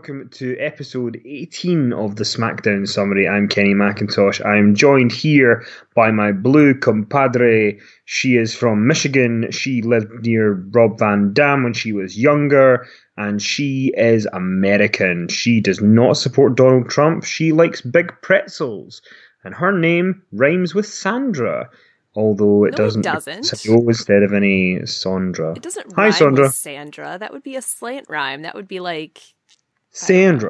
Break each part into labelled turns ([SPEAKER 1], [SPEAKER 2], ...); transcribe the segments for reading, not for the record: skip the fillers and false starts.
[SPEAKER 1] welcome to episode 18 of the SmackDown Summary. I'm Kenny McIntosh. I'm joined here by my blue compadre. She is from Michigan. She lived near Rob Van Dam when she was younger, and she is American. She does not support Donald Trump. She likes big pretzels, and her name rhymes with Sandra. Although it doesn't. Instead of any Sandra.
[SPEAKER 2] It doesn't
[SPEAKER 1] Hi,
[SPEAKER 2] rhyme
[SPEAKER 1] Sandra.
[SPEAKER 2] with Sandra. That would be a slant rhyme. That would be like...
[SPEAKER 1] Sandra.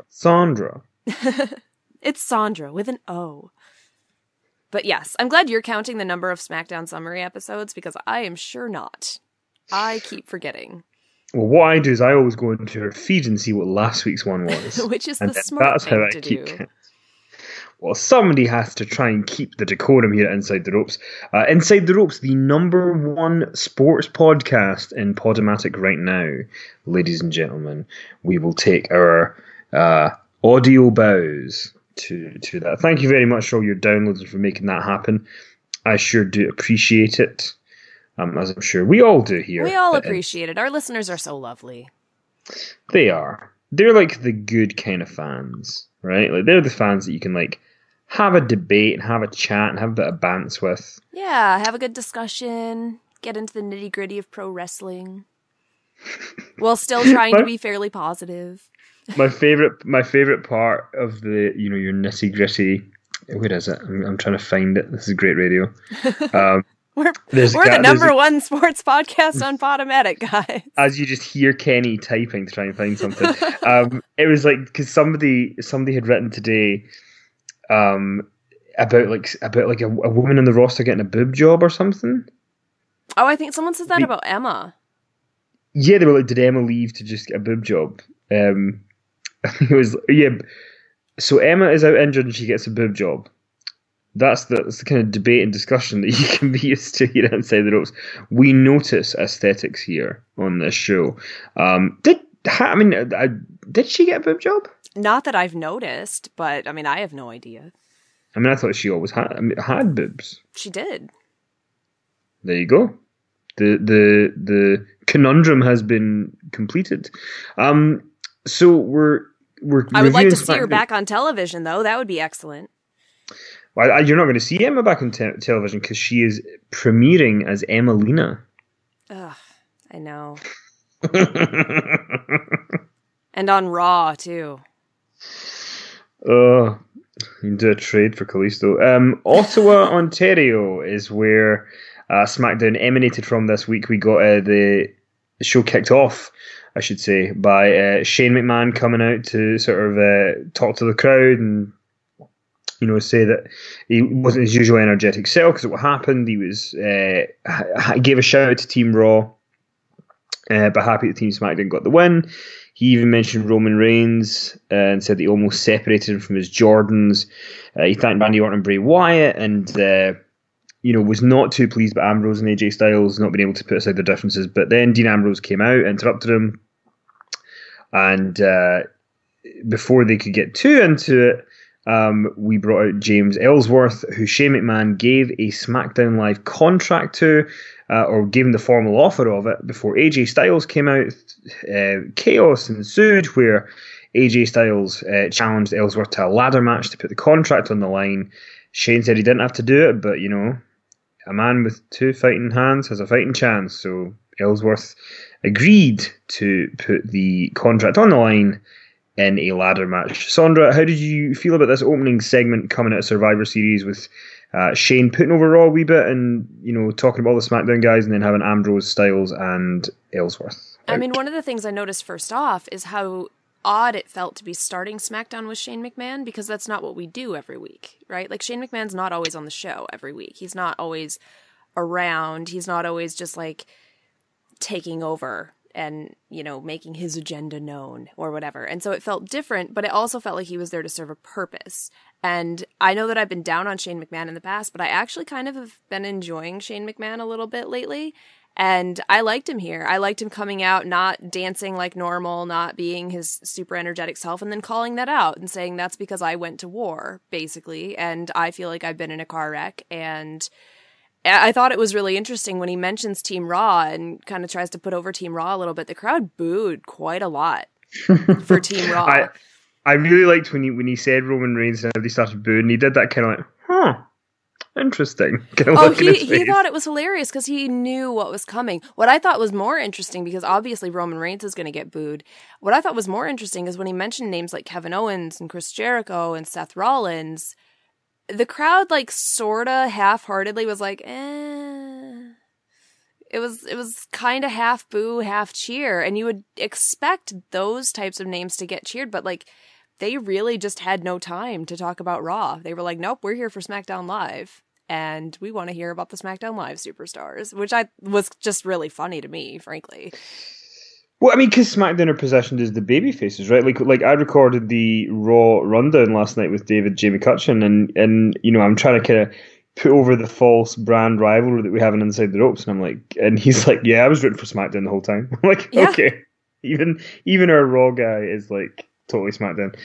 [SPEAKER 2] It's Sandra with an O. But yes, I'm glad you're counting the number of SmackDown Summary episodes because I am sure not. I keep forgetting.
[SPEAKER 1] Well, what I do is I always go into her feed and see what last week's one was.
[SPEAKER 2] Which is the smart thing to do.
[SPEAKER 1] Well, somebody has to try and keep the decorum here at Inside the Ropes. Inside the Ropes, the number one sports podcast in Podomatic right now. Ladies and gentlemen, we will take our audio bows to that. Thank you very much for all your downloads and for making that happen. I sure do appreciate it, as I'm sure we all do here.
[SPEAKER 2] We all appreciate it. Our listeners are so lovely.
[SPEAKER 1] They are. They're like the good kind of fans, right? Like they're the fans that you can like have a debate and have a chat and have a bit of bants with.
[SPEAKER 2] Yeah, have a good discussion, get into the nitty-gritty of pro wrestling, while still trying to be fairly positive.
[SPEAKER 1] My favorite part of the, your nitty-gritty, where is it? I'm trying to find it. This is great radio.
[SPEAKER 2] We're the number one sports podcast on Podomatic, guys.
[SPEAKER 1] As you just hear Kenny typing to try and find something. It was like, because somebody had written today about a woman in the roster getting a boob job or something.
[SPEAKER 2] Oh, I think someone said that about Emma.
[SPEAKER 1] Yeah, they were like, did Emma leave to just get a boob job? I think it was, yeah. So Emma is out injured and she gets a boob job. That's the kind of debate and discussion that you can be used to here Inside the Ropes. We notice aesthetics here on this show. Did she get a boob job?
[SPEAKER 2] Not that I've noticed, but I mean, I have no idea.
[SPEAKER 1] I mean, I thought she always had boobs.
[SPEAKER 2] She did.
[SPEAKER 1] There you go. The conundrum has been completed. So we're
[SPEAKER 2] I would like to see her back on television, though. That would be excellent.
[SPEAKER 1] Well, you're not going to see Emma back on television because she is premiering as Emmalina.
[SPEAKER 2] Ugh, I know. And on Raw, too.
[SPEAKER 1] Oh, you can do a trade for Kalisto. Ottawa, Ontario is where SmackDown emanated from this week. We got the show kicked off, I should say, by Shane McMahon coming out to sort of talk to the crowd and say that he wasn't his usual energetic self because of what happened. He was gave a shout out to Team Raw, but happy that Team SmackDown got the win. He even mentioned Roman Reigns and said that he almost separated him from his Jordans. He thanked Randy Orton and Bray Wyatt and, was not too pleased by Ambrose and AJ Styles not being able to put aside their differences. But then Dean Ambrose came out, interrupted him, and before they could get too into it, we brought out James Ellsworth, who Shane McMahon gave a SmackDown Live contract to, or gave him the formal offer of it before AJ Styles came out. Chaos ensued where AJ Styles challenged Ellsworth to a ladder match to put the contract on the line. Shane said he didn't have to do it, but a man with two fighting hands has a fighting chance. So Ellsworth agreed to put the contract on the line in a ladder match. Sandra, how did you feel about this opening segment coming out of Survivor Series with Shane putting over Raw a wee bit and, talking about all the SmackDown guys and then having Ambrose, Styles and Ellsworth?
[SPEAKER 2] I mean, one of the things I noticed first off is how odd it felt to be starting SmackDown with Shane McMahon because that's not what we do every week, right? Like Shane McMahon's not always on the show every week. He's not always around. He's not always just like taking over and, making his agenda known or whatever. And so it felt different, but it also felt like he was there to serve a purpose. And I know that I've been down on Shane McMahon in the past, but I actually kind of have been enjoying Shane McMahon a little bit lately. And I liked him here. I liked him coming out, not dancing like normal, not being his super energetic self, and then calling that out and saying that's because I went to war, basically. And I feel like I've been in a car wreck. And I thought it was really interesting when he mentions Team Raw and kind of tries to put over Team Raw a little bit. The crowd booed quite a lot for Team Raw.
[SPEAKER 1] I really liked when he said Roman Reigns and everybody started booing. He did that kind of like, huh, interesting. Kind of look in his
[SPEAKER 2] he
[SPEAKER 1] face.
[SPEAKER 2] thought it was hilarious because he knew what was coming. What I thought was more interesting, because obviously Roman Reigns is going to get booed. What I thought was more interesting is when he mentioned names like Kevin Owens and Chris Jericho and Seth Rollins, the crowd like sorta half-heartedly was like, eh. It was kind of half boo, half cheer, and you would expect those types of names to get cheered, but like they really just had no time to talk about Raw. They were like, nope, we're here for SmackDown Live, and we want to hear about the SmackDown Live superstars, which I was just really funny to me, frankly.
[SPEAKER 1] Well, I mean, because SmackDown are positioned as the baby faces, right? Like I recorded the Raw rundown last night with David J. McCutcheon, and you know, I'm trying to kind of put over the false brand rivalry that we have in Inside the Ropes, and I'm like, and he's like, yeah, I was rooting for SmackDown the whole time. I'm like,
[SPEAKER 2] Yeah.
[SPEAKER 1] Okay, even our Raw guy is like totally SmackDown.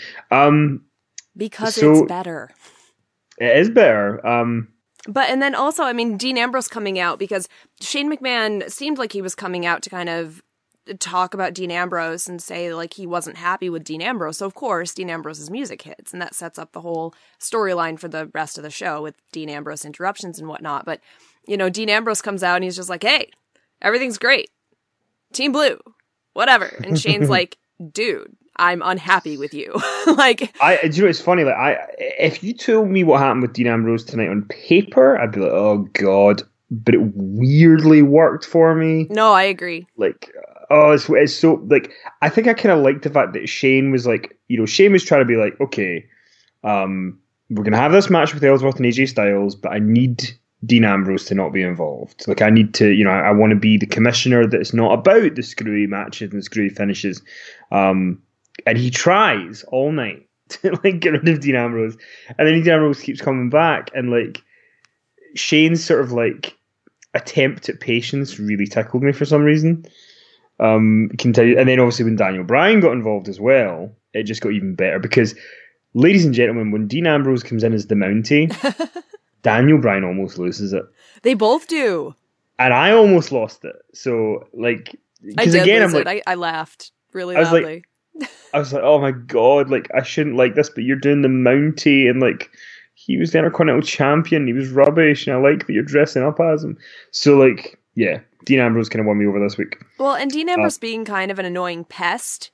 [SPEAKER 2] Because
[SPEAKER 1] So
[SPEAKER 2] it's better.
[SPEAKER 1] it is better.
[SPEAKER 2] But, and then also, I mean, Dean Ambrose coming out, because Shane McMahon seemed like he was coming out to kind of talk about Dean Ambrose and say, like, he wasn't happy with Dean Ambrose. So, of course, Dean Ambrose's music hits, and that sets up the whole storyline for the rest of the show with Dean Ambrose interruptions and whatnot. But, you know, Dean Ambrose comes out and he's just like, hey, everything's great. Team Blue, whatever. And Shane's like, dude, I'm unhappy with you. Like,
[SPEAKER 1] do you know it's funny? Like, if you told me what happened with Dean Ambrose tonight on paper, I'd be like, oh god. But it weirdly worked for me.
[SPEAKER 2] no, I agree.
[SPEAKER 1] Like, oh, it's so like. I think I kind of liked the fact that Shane was like, you know, Shane was trying to be like, okay, we're gonna have this match with Ellsworth and AJ Styles, but I need Dean Ambrose to not be involved. Like, I need to, you know, I want to be the commissioner that's not about the screwy matches and the screwy finishes. And he tries all night to like get rid of Dean Ambrose, and then Dean Ambrose keeps coming back, and like Shane's sort of like attempt at patience really tickled me for some reason. Continue, and then obviously when Daniel Bryan got involved as well, it just got even better because, ladies and gentlemen, when Dean Ambrose comes in as the Mountie, Daniel Bryan almost loses it.
[SPEAKER 2] They both do.
[SPEAKER 1] And I almost lost it. So, like, because again, I'm like,
[SPEAKER 2] I laughed really
[SPEAKER 1] I was like-
[SPEAKER 2] loudly.
[SPEAKER 1] I was like, oh my god, like, I shouldn't like this, but you're doing the Mountie, and like, he was the Intercontinental Champion, he was rubbish, and I like that you're dressing up as him. So, like, yeah, Dean Ambrose kind of won me over this week.
[SPEAKER 2] Well, and Dean Ambrose being kind of an annoying pest,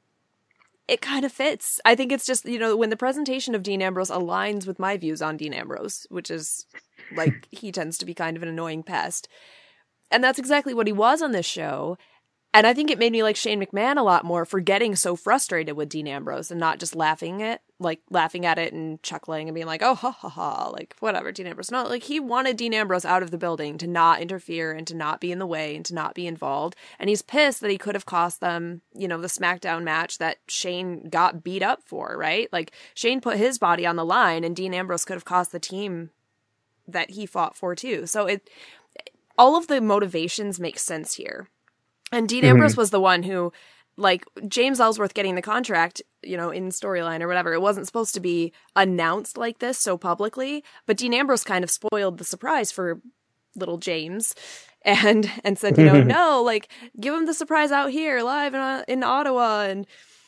[SPEAKER 2] it kind of fits. I think it's just, you know, when the presentation of Dean Ambrose aligns with my views on Dean Ambrose, which is, like, he tends to be kind of an annoying pest. And that's exactly what he was on this show. And I think it made me like Shane McMahon a lot more for getting so frustrated with Dean Ambrose and not just laughing at it and chuckling and being like, oh, ha, ha, ha, like, whatever, Dean Ambrose. No, like, he wanted Dean Ambrose out of the building to not interfere and to not be in the way and to not be involved. And he's pissed that he could have cost them, you know, the SmackDown match that Shane got beat up for, right? Like, Shane put his body on the line and Dean Ambrose could have cost the team that he fought for too. So all of the motivations make sense here. And Dean Ambrose was the one who, like, James Ellsworth getting the contract, you know, in storyline or whatever, it wasn't supposed to be announced like this so publicly, but Dean Ambrose kind of spoiled the surprise for little James and said, you know, no, like, give him the surprise out here live in Ottawa. And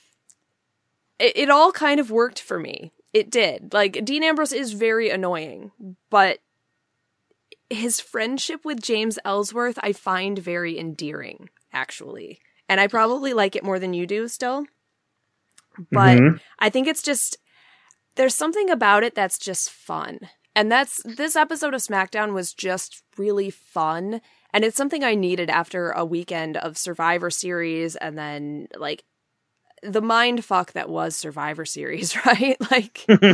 [SPEAKER 2] it all kind of worked for me. It did. Like, Dean Ambrose is very annoying, but his friendship with James Ellsworth I find very endearing, actually. And I probably like it more than you do still. But I think it's just, there's something about it that's just fun. And this episode of SmackDown was just really fun. And it's something I needed after a weekend of Survivor Series and then, like, the mind fuck that was Survivor Series, right? Like,
[SPEAKER 1] you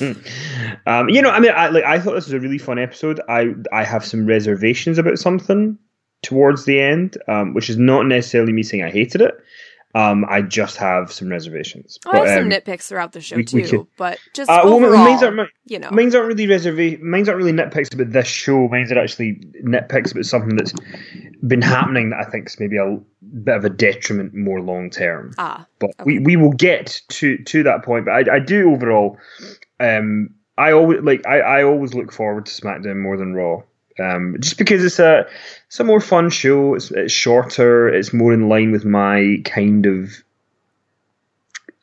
[SPEAKER 1] know, I mean, I thought this was a really fun episode. I have some reservations about something towards the end, which is not necessarily me saying I hated it. I just have some reservations.
[SPEAKER 2] I have some nitpicks throughout the show too, but just
[SPEAKER 1] well,
[SPEAKER 2] overall, you know,
[SPEAKER 1] mine's aren't really nitpicks about this show. Mine's are actually nitpicks about something that's been happening that I think is maybe a bit of a detriment more long term. But okay. we will get to that point. But I do overall. I always look forward to SmackDown more than Raw. Just because it's a more fun show. It's shorter. It's more in line with my kind of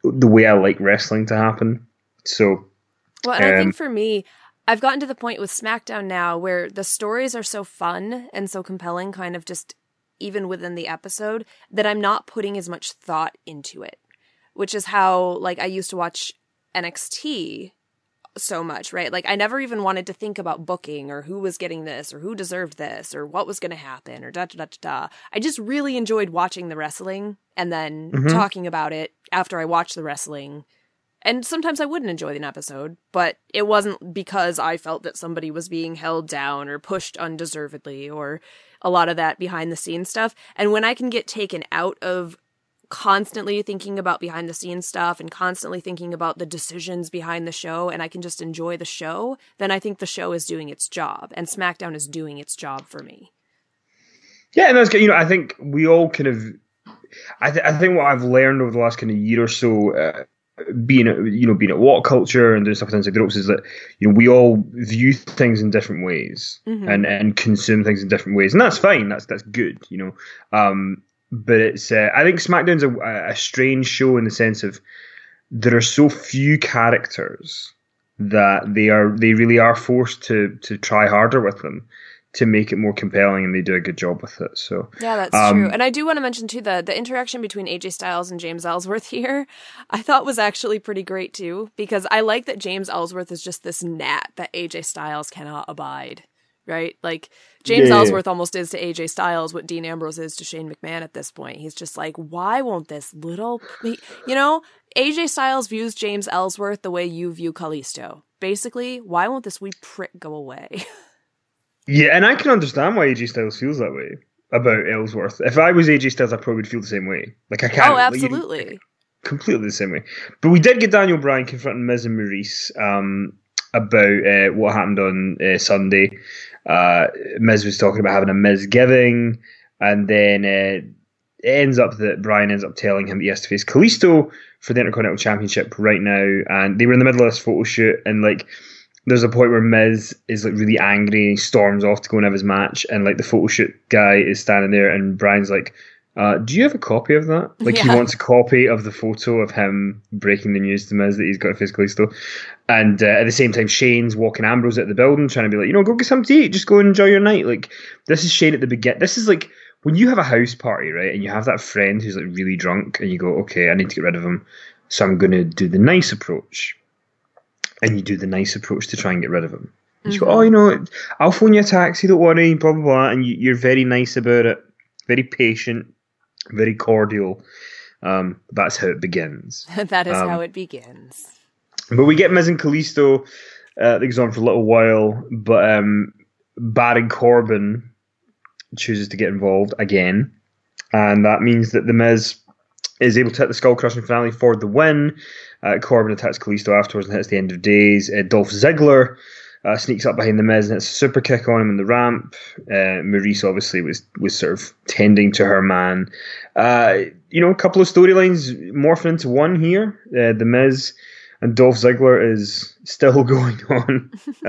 [SPEAKER 1] the way I like wrestling to happen. So,
[SPEAKER 2] well, and I think for me, I've gotten to the point with SmackDown now where the stories are so fun and so compelling, kind of just even within the episode, that I'm not putting as much thought into it, which is how, like, I used to watch NXT so much, right? Like, I never even wanted to think about booking or who was getting this or who deserved this or what was going to happen or da da da da da. I just really enjoyed watching the wrestling and then talking about it after I watched the wrestling. And sometimes I wouldn't enjoy an episode, but it wasn't because I felt that somebody was being held down or pushed undeservedly or a lot of that behind the scenes stuff. And when I can get taken out of constantly thinking about behind the scenes stuff and constantly thinking about the decisions behind the show, and I can just enjoy the show, then I think the show is doing its job, and SmackDown is doing its job for me.
[SPEAKER 1] Yeah, and that's good. I think we all kind of, I think what I've learned over the last kind of year or so, being at What Culture and doing stuff with Inside the Ropes, is that we all view things in different ways and consume things in different ways, and that's fine. That's good. But it's I think SmackDown's a strange show in the sense of there are so few characters that they really are forced to try harder with them to make it more compelling, and they do a good job with it. So
[SPEAKER 2] yeah, that's true. And I do want to mention too the interaction between AJ Styles and James Ellsworth here, I thought was actually pretty great too, because I like that James Ellsworth is just this gnat that AJ Styles cannot abide. Right? Like, James Ellsworth almost is to AJ Styles what Dean Ambrose is to Shane McMahon at this point. He's just like, why won't this little... AJ Styles views James Ellsworth the way you view Kalisto. Basically, why won't this wee prick go away?
[SPEAKER 1] Yeah, and I can understand why AJ Styles feels that way about Ellsworth. If I was AJ Styles, I probably would feel the same way. Like, I can't...
[SPEAKER 2] Oh, absolutely.
[SPEAKER 1] Completely the same way. But we did get Daniel Bryan confronting Miz and Maurice about what happened on Sunday. Miz was talking about having a misgiving, and then it ends up that Bryan ends up telling him he has to face Kalisto for the Intercontinental Championship right now, and they were in the middle of this photo shoot, and like there's a point where Miz is like really angry and he storms off to go and have his match, and like the photo shoot guy is standing there, and Bryan's like, do you have a copy of that? Like, he wants a copy of the photo of him breaking the news to Miz that he's got to face Kalisto. And at the same time, Shane's walking Ambrose out the building, trying to be like, go get something to eat, just go and enjoy your night. Like, this is Shane at the beginning. This is like when you have a house party, right? And you have that friend who's like really drunk, and you go, okay, I need to get rid of him, so I'm going to do the nice approach. And you do the nice approach to try and get rid of him. And you go, I'll phone you a taxi, don't worry, blah, blah, blah. And you're very nice about it, very patient, very cordial. That's how it begins.
[SPEAKER 2] That is how it begins.
[SPEAKER 1] But we get Miz and Kalisto. That goes on for a little while, but Baron Corbin chooses to get involved again, and that means that the Miz is able to hit the skull crushing finale for the win. Corbin attacks Kalisto afterwards and hits the end of days. Dolph Ziggler sneaks up behind the Miz and hits a super kick on him in the ramp. Maurice obviously was sort of tending to her man. A couple of storylines morphing into one here. The Miz and Dolph Ziggler is still going on.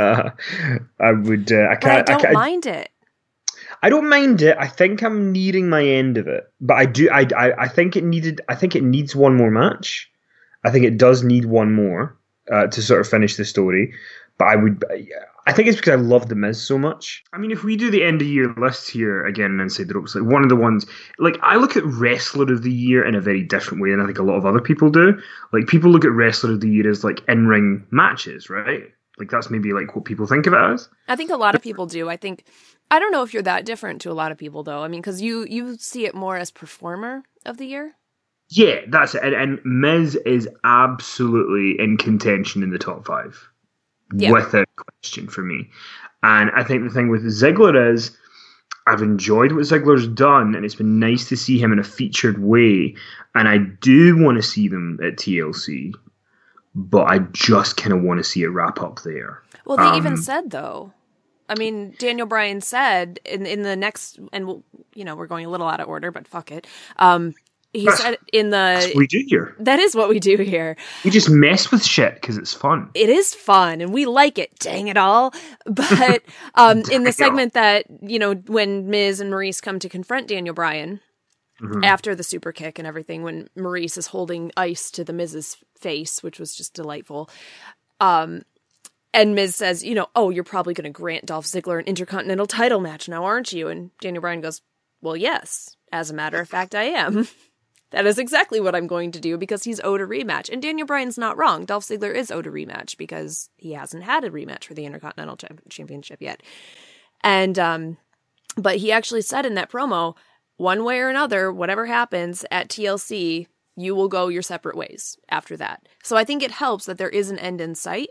[SPEAKER 1] I don't
[SPEAKER 2] mind it.
[SPEAKER 1] I don't mind it. I think I'm nearing my end of it, but I do. I think it needs one more match. I think it does need one more to sort of finish the story. But I think it's because I love The Miz so much. I mean, if we do the end of year list here again Inside the Ropes, like one of the ones, like I look at Wrestler of the Year in a very different way than I think a lot of other people do. Like people look at Wrestler of the Year as like in-ring matches, right? Like that's maybe like what people think of it as.
[SPEAKER 2] I think a lot of people do. I don't know if you're that different to a lot of people though. I mean, because you see it more as Performer of the Year.
[SPEAKER 1] Yeah, that's it. And Miz is absolutely in contention in the top 5. Yeah. Without question for me. And I think the thing with Ziggler is I've enjoyed what Ziggler's done, and it's been nice to see him in a featured way. And I do want to see them at TLC, but I just kind of want to see it wrap up there.
[SPEAKER 2] Well, they even said, though, I mean, Daniel Bryan said in the next, and we're going a little out of order, but fuck it. He said in the...
[SPEAKER 1] That's what we do here.
[SPEAKER 2] That is what we do here.
[SPEAKER 1] We just mess with shit because it's fun.
[SPEAKER 2] It is fun, and we like it. Dang it all. But in the segment that, when Miz and Maurice come to confront Daniel Bryan, after the super kick and everything, when Maurice is holding ice to the Miz's face, which was just delightful. And Miz says, oh, you're probably going to grant Dolph Ziggler an Intercontinental title match now, aren't you? And Daniel Bryan goes, well, yes, as a matter of fact, I am. That is exactly what I'm going to do because he's owed a rematch. And Daniel Bryan's not wrong. Dolph Ziggler is owed a rematch because he hasn't had a rematch for the Intercontinental Championship yet. And, but he actually said in that promo, one way or another, whatever happens at TLC, you will go your separate ways after that. So I think it helps that there is an end in sight.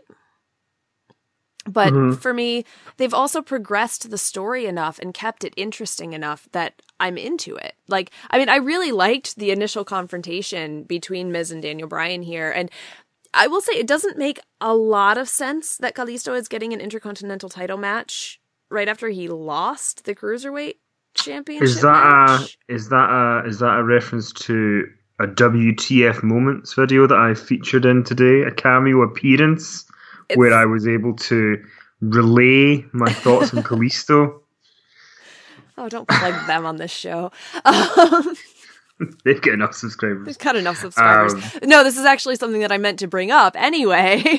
[SPEAKER 2] But for me, they've also progressed the story enough and kept it interesting enough that I'm into it. Like, I mean, I really liked the initial confrontation between Miz and Daniel Bryan here. And I will say it doesn't make a lot of sense that Kalisto is getting an Intercontinental title match right after he lost the Cruiserweight Championship match.
[SPEAKER 1] Is that a reference to a WTF Moments video that I featured in today, a cameo appearance? Where I was able to relay my thoughts on Kalisto.
[SPEAKER 2] Oh, don't plug them on this show.
[SPEAKER 1] They've got enough subscribers.
[SPEAKER 2] They've got enough subscribers. No, this is actually something that I meant to bring up anyway.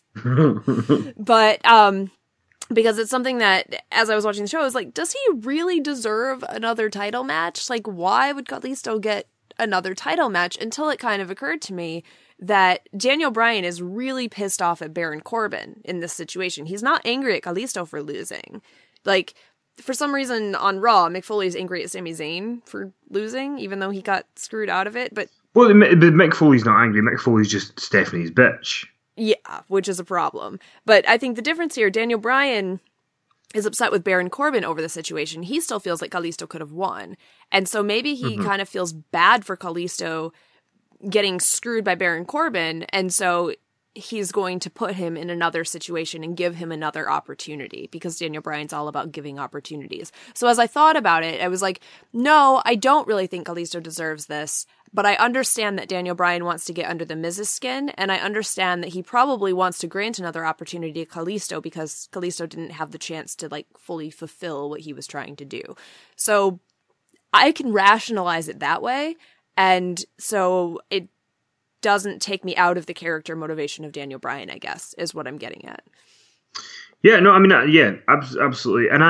[SPEAKER 2] But because it's something that, as I was watching the show, I was like, does he really deserve another title match? Like, why would Kalisto get another title match? Until it kind of occurred to me that Daniel Bryan is really pissed off at Baron Corbin in this situation. He's not angry at Kalisto for losing. Like, for some reason on Raw, Mick Foley's angry at Sami Zayn for losing, even though he got screwed out of it. But
[SPEAKER 1] Mick Foley's not angry. Mick Foley's just Stephanie's bitch.
[SPEAKER 2] Yeah, which is a problem. But I think the difference here, Daniel Bryan is upset with Baron Corbin over the situation. He still feels like Kalisto could have won. And so maybe he kind of feels bad for Kalisto getting screwed by Baron Corbin, and so he's going to put him in another situation and give him another opportunity because Daniel Bryan's all about giving opportunities. So as I thought about it, I was like, no, I don't really think Kalisto deserves this, but I understand that Daniel Bryan wants to get under the Miz's skin, and I understand that he probably wants to grant another opportunity to Kalisto because Kalisto didn't have the chance to like fully fulfill what he was trying to do. So I can rationalize it that way. And so it doesn't take me out of the character motivation of Daniel Bryan, I guess, is what I'm getting at.
[SPEAKER 1] Yeah, no, I mean, absolutely. And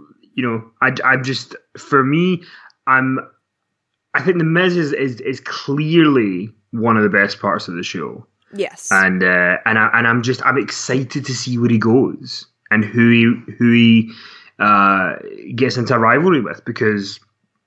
[SPEAKER 1] I just, for me, I think the Miz is clearly one of the best parts of the show.
[SPEAKER 2] Yes.
[SPEAKER 1] And I'm excited to see where he goes and who he gets into a rivalry with, because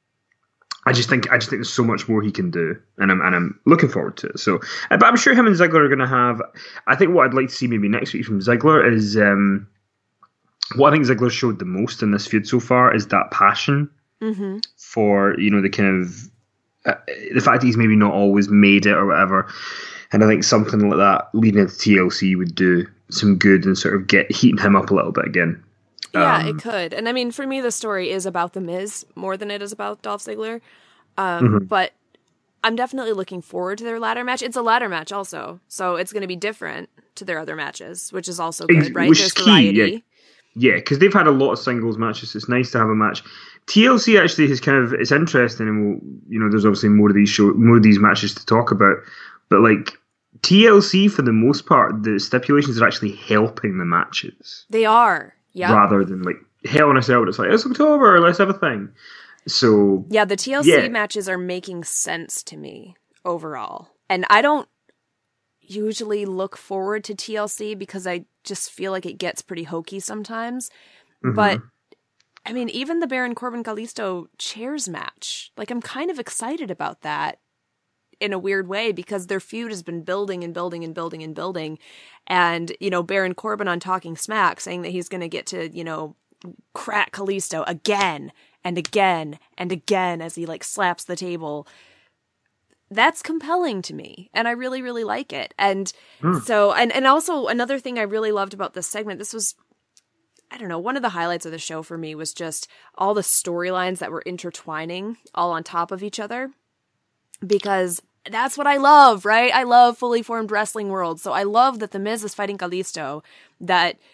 [SPEAKER 1] I just think there's so much more he can do, and I'm looking forward to it. So, but I'm sure him and Ziggler are going to have. I think what I'd like to see maybe next week from Ziggler is what I think Ziggler showed the most in this feud so far is that passion for the kind of the fact that he's maybe not always made it or whatever. And I think something like that leading into TLC would do some good and sort of get heating him up a little bit again.
[SPEAKER 2] Yeah, it could. And I mean, for me, the story is about The Miz more than it is about Dolph Ziggler. But I'm definitely looking forward to their ladder match. It's a ladder match also, so it's going to be different to their other matches, which is also good, right?
[SPEAKER 1] Which
[SPEAKER 2] There's
[SPEAKER 1] is key,
[SPEAKER 2] variety.
[SPEAKER 1] Yeah, because they've had a lot of singles matches. It's nice to have a match. TLC actually is it's interesting, and there's obviously more of these matches to talk about. But like TLC, for the most part, the stipulations are actually helping the matches.
[SPEAKER 2] They are. Yeah.
[SPEAKER 1] Rather than like Hell in a Cell, it's like, it's October, let's have a thing. So
[SPEAKER 2] yeah, the TLC matches are making sense to me overall. And I don't usually look forward to TLC because I just feel like it gets pretty hokey sometimes. But I mean, even the Baron Corbin Kalisto chairs match, like I'm kind of excited about that in a weird way, because their feud has been building and building and building and building. And, Baron Corbin on Talking Smack saying that he's going to get to, crack Kalisto again and again and again as he like slaps the table. That's compelling to me. And I really, really like it. And so, and also another thing I really loved about this segment, this was, I don't know, one of the highlights of the show for me was just all the storylines that were intertwining all on top of each other. Because that's what I love, right? I love fully formed wrestling world. So I love that The Miz is fighting Kalisto, that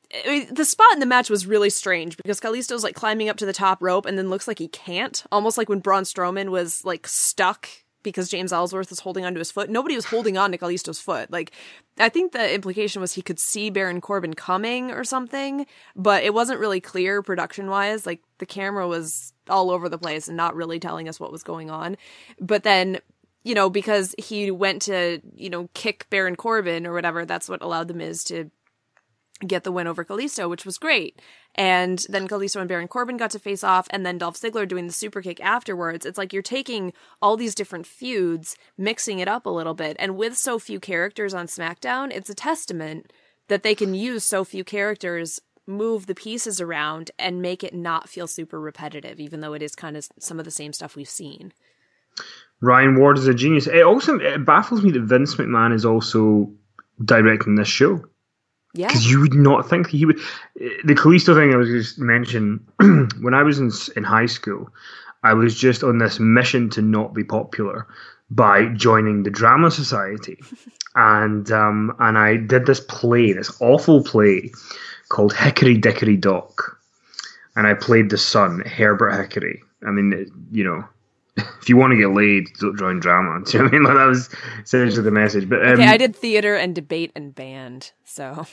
[SPEAKER 2] the spot in the match was really strange because Kalisto's like climbing up to the top rope and then looks like he can't, almost like when Braun Strowman was like stuck because James Ellsworth is holding onto his foot. Nobody was holding on to Kalisto's foot. Like, I think the implication was he could see Baron Corbin coming or something, but it wasn't really clear production-wise. Like, the camera was all over the place and not really telling us what was going on. But then, you know, because he went to, you know, kick Baron Corbin or whatever, that's what allowed The Miz to get the win over Kalisto, which was great. And then Kalisto and Baron Corbin got to face off, and then Dolph Ziggler doing the super kick afterwards. It's like you're taking all these different feuds, mixing it up a little bit, and with so few characters on SmackDown, it's a testament that they can use so few characters, move the pieces around, and make it not feel super repetitive, even though it is kind of some of the same stuff we've seen.
[SPEAKER 1] Ryan Ward is a genius. It baffles me that Vince McMahon is also directing this show.
[SPEAKER 2] Yeah.
[SPEAKER 1] Because you would not think he would. The Kalisto thing I was just mentioning, when I was in high school, I was just on this mission to not be popular by joining the Drama Society. and I did this awful play called Hickory Dickory Dock. And I played the son, Herbert Hickory. I mean, you know, if you want to get laid, don't join drama. Do you know what I mean? Like, that was essentially the message. But
[SPEAKER 2] okay, I did theater and debate and band, so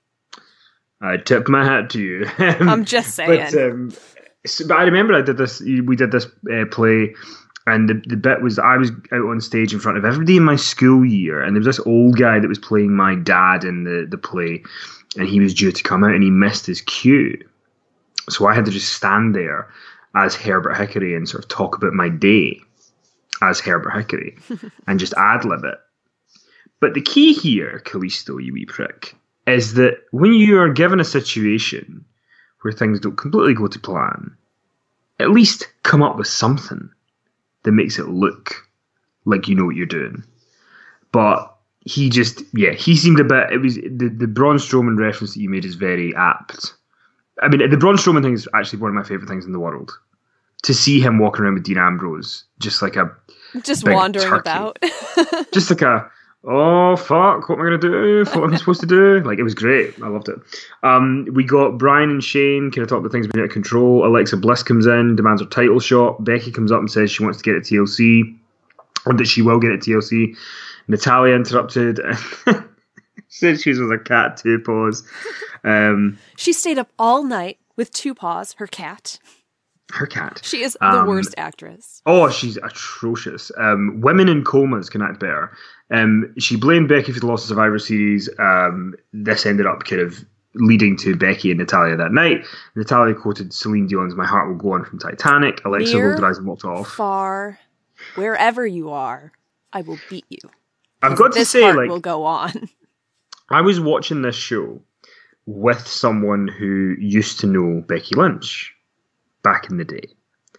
[SPEAKER 1] I tip my hat to you.
[SPEAKER 2] I'm just saying.
[SPEAKER 1] But I remember we did this play, and the bit was I was out on stage in front of everybody in my school year, and there was this old guy that was playing my dad in the play, and he was due to come out, and he missed his cue. So I had to just stand there as Herbert Hickory and sort of talk about my day as Herbert Hickory and just ad-lib it. But the key here, Kalisto, you wee prick, is that when you are given a situation where things don't completely go to plan, at least come up with something that makes it look like you know what you're doing. But he seemed a bit, it was the Braun Strowman reference that you made is very apt. I mean, the Braun Strowman thing is actually one of my favourite things in the world. To see him walking around with Dean Ambrose, just wandering turkey.
[SPEAKER 2] About.
[SPEAKER 1] Just like oh fuck, what am I going to do? What am I supposed to do? Like, it was great. I loved it. We got Brian and Shane kind of talk about things being out of control. Alexa Bliss comes in, demands her title shot. Becky comes up and says she wants to get at TLC, or that she will get at TLC. Natalya interrupted and said she was a cat, 2 paws.
[SPEAKER 2] She stayed up all night with 2 paws, her cat.
[SPEAKER 1] Her cat.
[SPEAKER 2] She is the worst actress.
[SPEAKER 1] Oh, she's atrocious. Women in comas can act better. She blamed Becky for the loss of Survivor Series. This ended up kind of leading to Becky and Natalya that night. Natalya quoted Celine Dion's "My Heart Will Go On" from Titanic. Alexa rolled her eyes and walked off.
[SPEAKER 2] Far, wherever you are, I will beat you.
[SPEAKER 1] I've got to say,
[SPEAKER 2] will go on.
[SPEAKER 1] I was watching this show with someone who used to know Becky Lynch back in the day.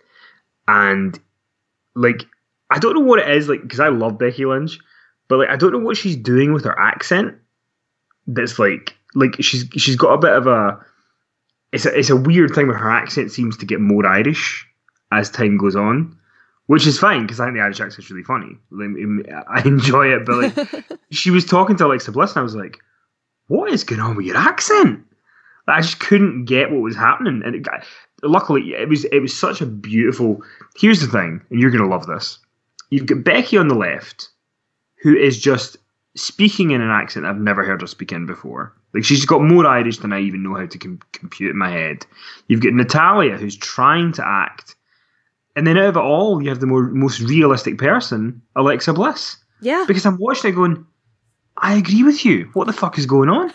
[SPEAKER 1] And, like, I don't know what it is, like, because I love Becky Lynch, but, like, I don't know what she's doing with her accent. That's, like she's got a bit of a... It's a weird thing where her accent seems to get more Irish as time goes on, which is fine, because I think the Irish accent's really funny. Like, I enjoy it, but, like, she was talking to Alexa Bliss, and I was like, what is going on with your accent? Like, I just couldn't get what was happening, and luckily, it was such a beautiful... Here's the thing, and you're going to love this. You've got Becky on the left, who is just speaking in an accent I've never heard her speak in before. Like, she's got more Irish than I even know how to compute in my head. You've got Natalya, who's trying to act. And then out of it all, you have the most realistic person, Alexa Bliss.
[SPEAKER 2] Yeah.
[SPEAKER 1] Because I'm watching it going, I agree with you. What the fuck is going on?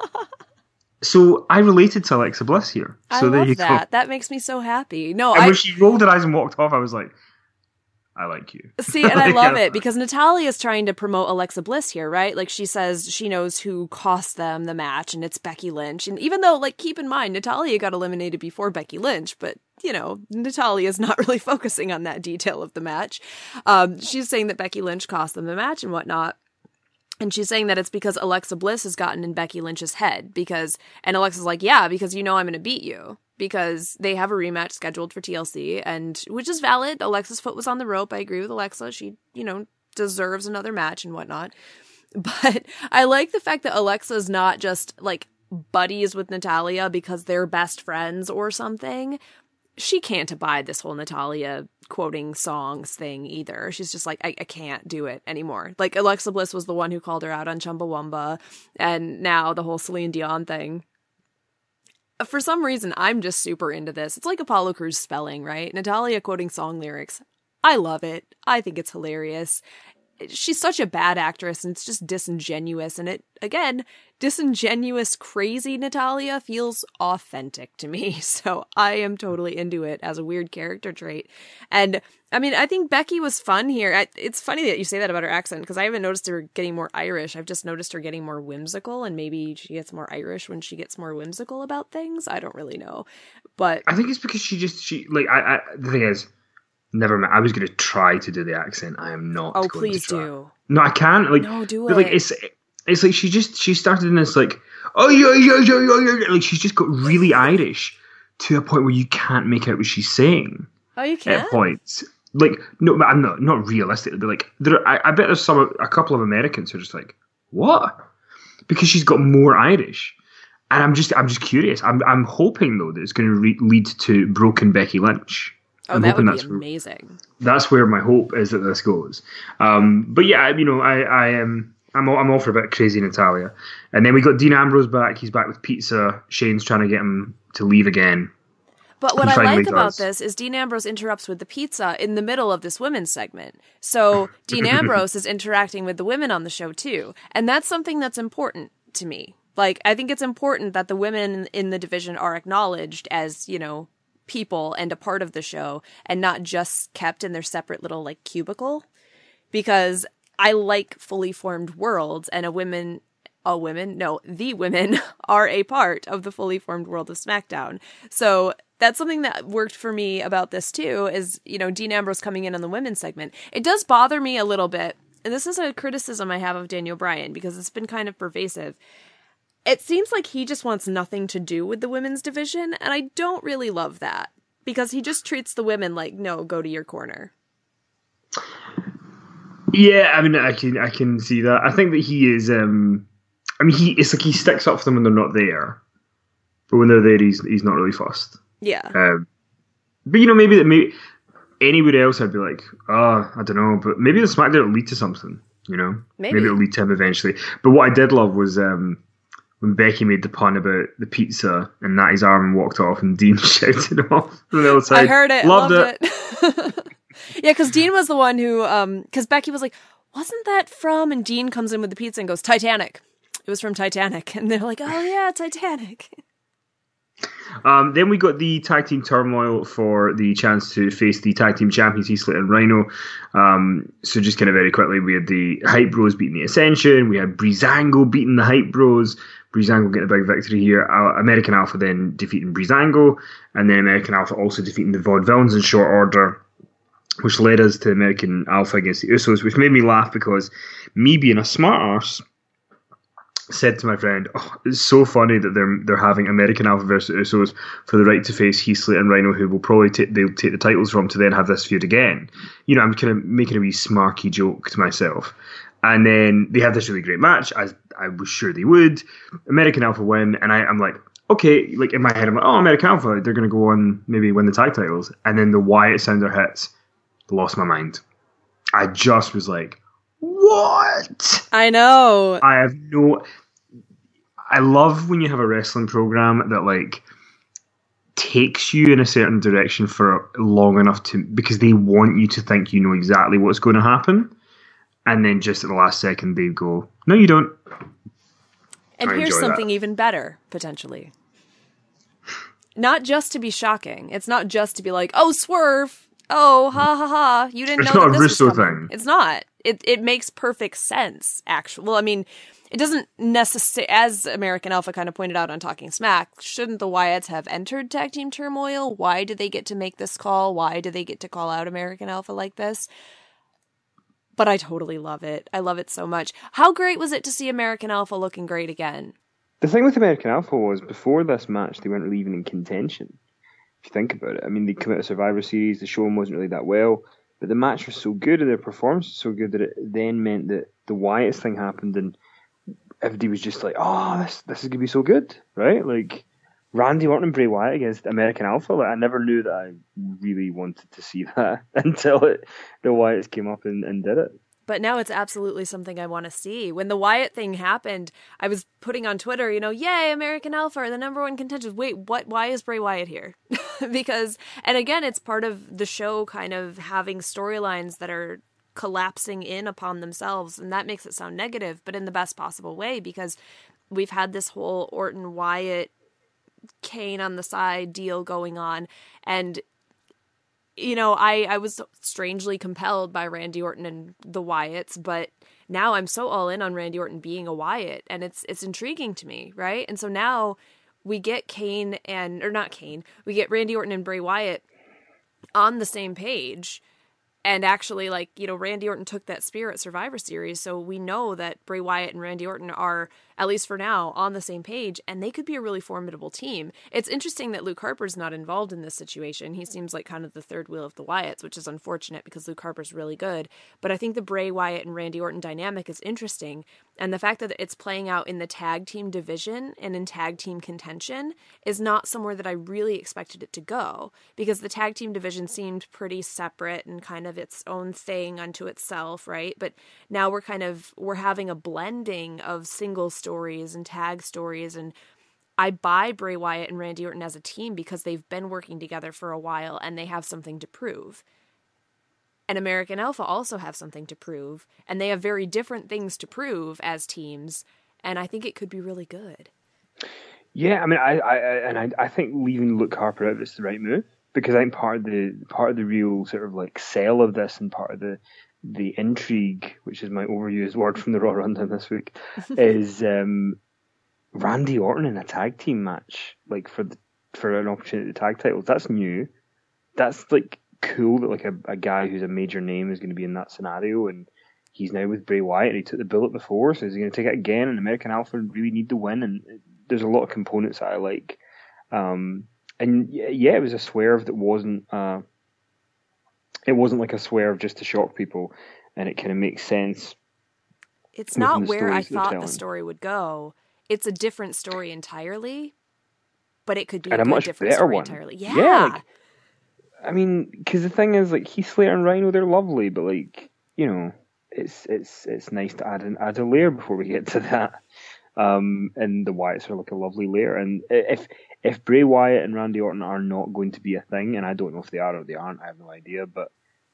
[SPEAKER 1] So I related to Alexa Bliss here. So
[SPEAKER 2] I love that. That makes me so happy. No,
[SPEAKER 1] and when she rolled her eyes and walked off, I was like, I like you.
[SPEAKER 2] See, and I love it because Natalya is trying to promote Alexa Bliss here, right? Like, she says she knows who cost them the match, and it's Becky Lynch. And even though, like, keep in mind, Natalya got eliminated before Becky Lynch, but, you know, Natalya is not really focusing on that detail of the match. She's saying that Becky Lynch cost them the match and whatnot. And she's saying that it's because Alexa Bliss has gotten in Becky Lynch's head and Alexa's like, yeah, because you know I'm going to beat you, because they have a rematch scheduled for TLC, and which is valid. Alexa's foot was on the rope. I agree with Alexa. She, you know, deserves another match and whatnot. But I like the fact that Alexa's not just like buddies with Natalya because they're best friends or something, she can't abide this whole Natalya quoting songs thing either. She's just like, I can't do it anymore. Like, Alexa Bliss was the one who called her out on Chumbawamba, and now the whole Celine Dion thing. For some reason, I'm just super into this. It's like Apollo Crews spelling, right? Natalya quoting song lyrics. I love it. I think it's hilarious. She's such a bad actress, and it's just disingenuous. And it, again, disingenuous, crazy Natalya feels authentic to me. So I am totally into it as a weird character trait. And I mean, I think Becky was fun here. It's funny that you say that about her accent, because I haven't noticed her getting more Irish. I've just noticed her getting more whimsical, and maybe she gets more Irish when she gets more whimsical about things. I don't really know. But
[SPEAKER 1] I think it's because the thing is, never mind. I was going to try to do the accent. I am not.
[SPEAKER 2] Oh,
[SPEAKER 1] going
[SPEAKER 2] please
[SPEAKER 1] to try.
[SPEAKER 2] do.
[SPEAKER 1] No, I can't. Like,
[SPEAKER 2] no, do
[SPEAKER 1] but
[SPEAKER 2] it.
[SPEAKER 1] Like, it's like she started in this like, oh yeah, like she's just got really Irish to a point where you can't make out what she's saying.
[SPEAKER 2] Oh, you can't?
[SPEAKER 1] At points, like no, but I'm not realistically. But like, I bet there's a couple of Americans who are just like, what? Because she's got more Irish. And I'm just curious. I'm hoping though that it's going to lead to broken Becky Lynch.
[SPEAKER 2] Oh, that would be amazing.
[SPEAKER 1] That's where my hope is that this goes. But yeah, I am. I'm all for a bit of crazy Natalya. And then we got Dean Ambrose back. He's back with pizza. Shane's trying to get him to leave again.
[SPEAKER 2] But what I like about this is Dean Ambrose interrupts with the pizza in the middle of this women's segment. So Dean Ambrose is interacting with the women on the show too. And that's something that's important to me. Like, I think it's important that the women in the division are acknowledged as, people and a part of the show, and not just kept in their separate little like cubicle, because I like fully formed worlds, and the women are a part of the fully formed world of SmackDown. So that's something that worked for me about this too, is, Dean Ambrose coming in on the women's segment. It does bother me a little bit, and this is a criticism I have of Daniel Bryan, because it's been kind of pervasive. It seems like he just wants nothing to do with the women's division, and I don't really love that, because he just treats the women like, no, go to your corner.
[SPEAKER 1] Yeah, I mean, I can see that. I think that he is. It's like he sticks up for them when they're not there, but when they're there, he's not really fussed.
[SPEAKER 2] Yeah.
[SPEAKER 1] But maybe anybody else, I'd be like, I don't know, but maybe the SmackDown will lead to something. Maybe it'll lead to him eventually. But what I did love was when Becky made the pun about the pizza and Natty's arm walked off and Dean shouted off from the outside.
[SPEAKER 2] I heard it. Loved it. Yeah, because Dean was the one who, because Becky was like, wasn't that from? And Dean comes in with the pizza and goes, Titanic. It was from Titanic. And they're like, oh yeah, Titanic.
[SPEAKER 1] Then we got the tag team turmoil for the chance to face the tag team champions, Heath Slater and Rhino. So just kind of very quickly, we had the Hype Bros beating the Ascension. We had Breezango beating the Hype Bros. Breezango getting a big victory here. American Alpha then defeating Breezango. And then American Alpha also defeating the Vaudevillains in short order, which led us to American Alpha against the Usos, which made me laugh because me being a smart arse said to my friend, it's so funny that they're having American Alpha versus Usos for the right to face Heath Slater and Rhino, who will probably they'll take the titles from to then have this feud again. I'm kind of making a wee smarky joke to myself. And then they have this really great match, as I was sure they would. American Alpha win, and I'm like, okay, like in my head, I'm like, American Alpha, they're going to go on, maybe win the tag titles. And then the Wyatt sounder hits, lost my mind. I just was like, what?
[SPEAKER 2] I know.
[SPEAKER 1] I love when you have a wrestling program that like takes you in a certain direction for long enough because they want you to think you know exactly what's going to happen, and then just at the last second they go, no, you don't.
[SPEAKER 2] And here's something even better, potentially. Not just to be shocking. It's not just to be like, oh, swerve. Oh, ha ha ha. You didn't know that this was coming. Thing. It's not. It makes perfect sense, actually. Well, I mean, it doesn't necessarily, as American Alpha kind of pointed out on Talking Smack, shouldn't the Wyatts have entered Tag Team Turmoil? Why did they get to make this call? Why do they get to call out American Alpha like this? But I totally love it. I love it so much. How great was it to see American Alpha looking great again?
[SPEAKER 1] The thing with American Alpha was, before this match, they weren't really even in contention. If you think about it. I mean, they come out of Survivor Series, the show wasn't really that well, but the match was so good and their performance was so good that it then meant that the Wyatts thing happened, and everybody was just like, oh, this is gonna be so good, right? Like Randy Orton and Bray Wyatt against American Alpha. Like, I never knew that I really wanted to see that until the Wyatts came up and did it.
[SPEAKER 2] But now it's absolutely something I want to see. When the Wyatt thing happened, I was putting on Twitter, yay, American Alpha are the number one contenders. Wait, what? Why is Bray Wyatt here? Because, and again, it's part of the show kind of having storylines that are collapsing in upon themselves, and that makes it sound negative, but in the best possible way, because we've had this whole Orton Wyatt Kane on the side deal going on, and I was strangely compelled by Randy Orton and the Wyatts, but now I'm so all in on Randy Orton being a Wyatt, and it's intriguing to me, right? And so now we get we get Randy Orton and Bray Wyatt on the same page. And actually, Randy Orton took that spear at Survivor Series, so we know that Bray Wyatt and Randy Orton are, at least for now, on the same page, and they could be a really formidable team. It's interesting that Luke Harper's not involved in this situation. He seems like kind of the third wheel of the Wyatts, which is unfortunate because Luke Harper's really good. But I think the Bray Wyatt and Randy Orton dynamic is interesting, and the fact that it's playing out in the tag team division and in tag team contention is not somewhere that I really expected it to go, because the tag team division seemed pretty separate and kind of its own thing unto itself, right? But now we're having a blending of single stories and tag stories, and I buy Bray Wyatt and Randy Orton as a team because they've been working together for a while and they have something to prove. And American Alpha also have something to prove, and they have very different things to prove as teams, and I think it could be really good.
[SPEAKER 1] Yeah, I mean, I think leaving Luke Harper out is the right move, because I think part of the real sort of like sell of this, and part of the intrigue, which is my overused word from the Raw Rundown this week, is Randy Orton in a tag team match, like for an opportunity to tag titles. That's new. That's like cool that like a guy who's a major name is going to be in that scenario, and he's now with Bray Wyatt, and he took the bullet before, so is he going to take it again? And American Alpha really need to win, and there's a lot of components that I like. And yeah, it was a swerve that wasn't like a swerve just to shock people, and it kind of makes sense.
[SPEAKER 2] It's not where I thought the story would go. It's a different story entirely, but it could be a much different story one. Entirely. Yeah.
[SPEAKER 1] I mean, because the thing is, like, Heath Slater and Rhino, they're lovely, but like, it's nice to add a layer before we get to that. And the Wyatts are like a lovely layer. And if Bray Wyatt and Randy Orton are not going to be a thing, and I don't know if they are or they aren't, I have no idea, but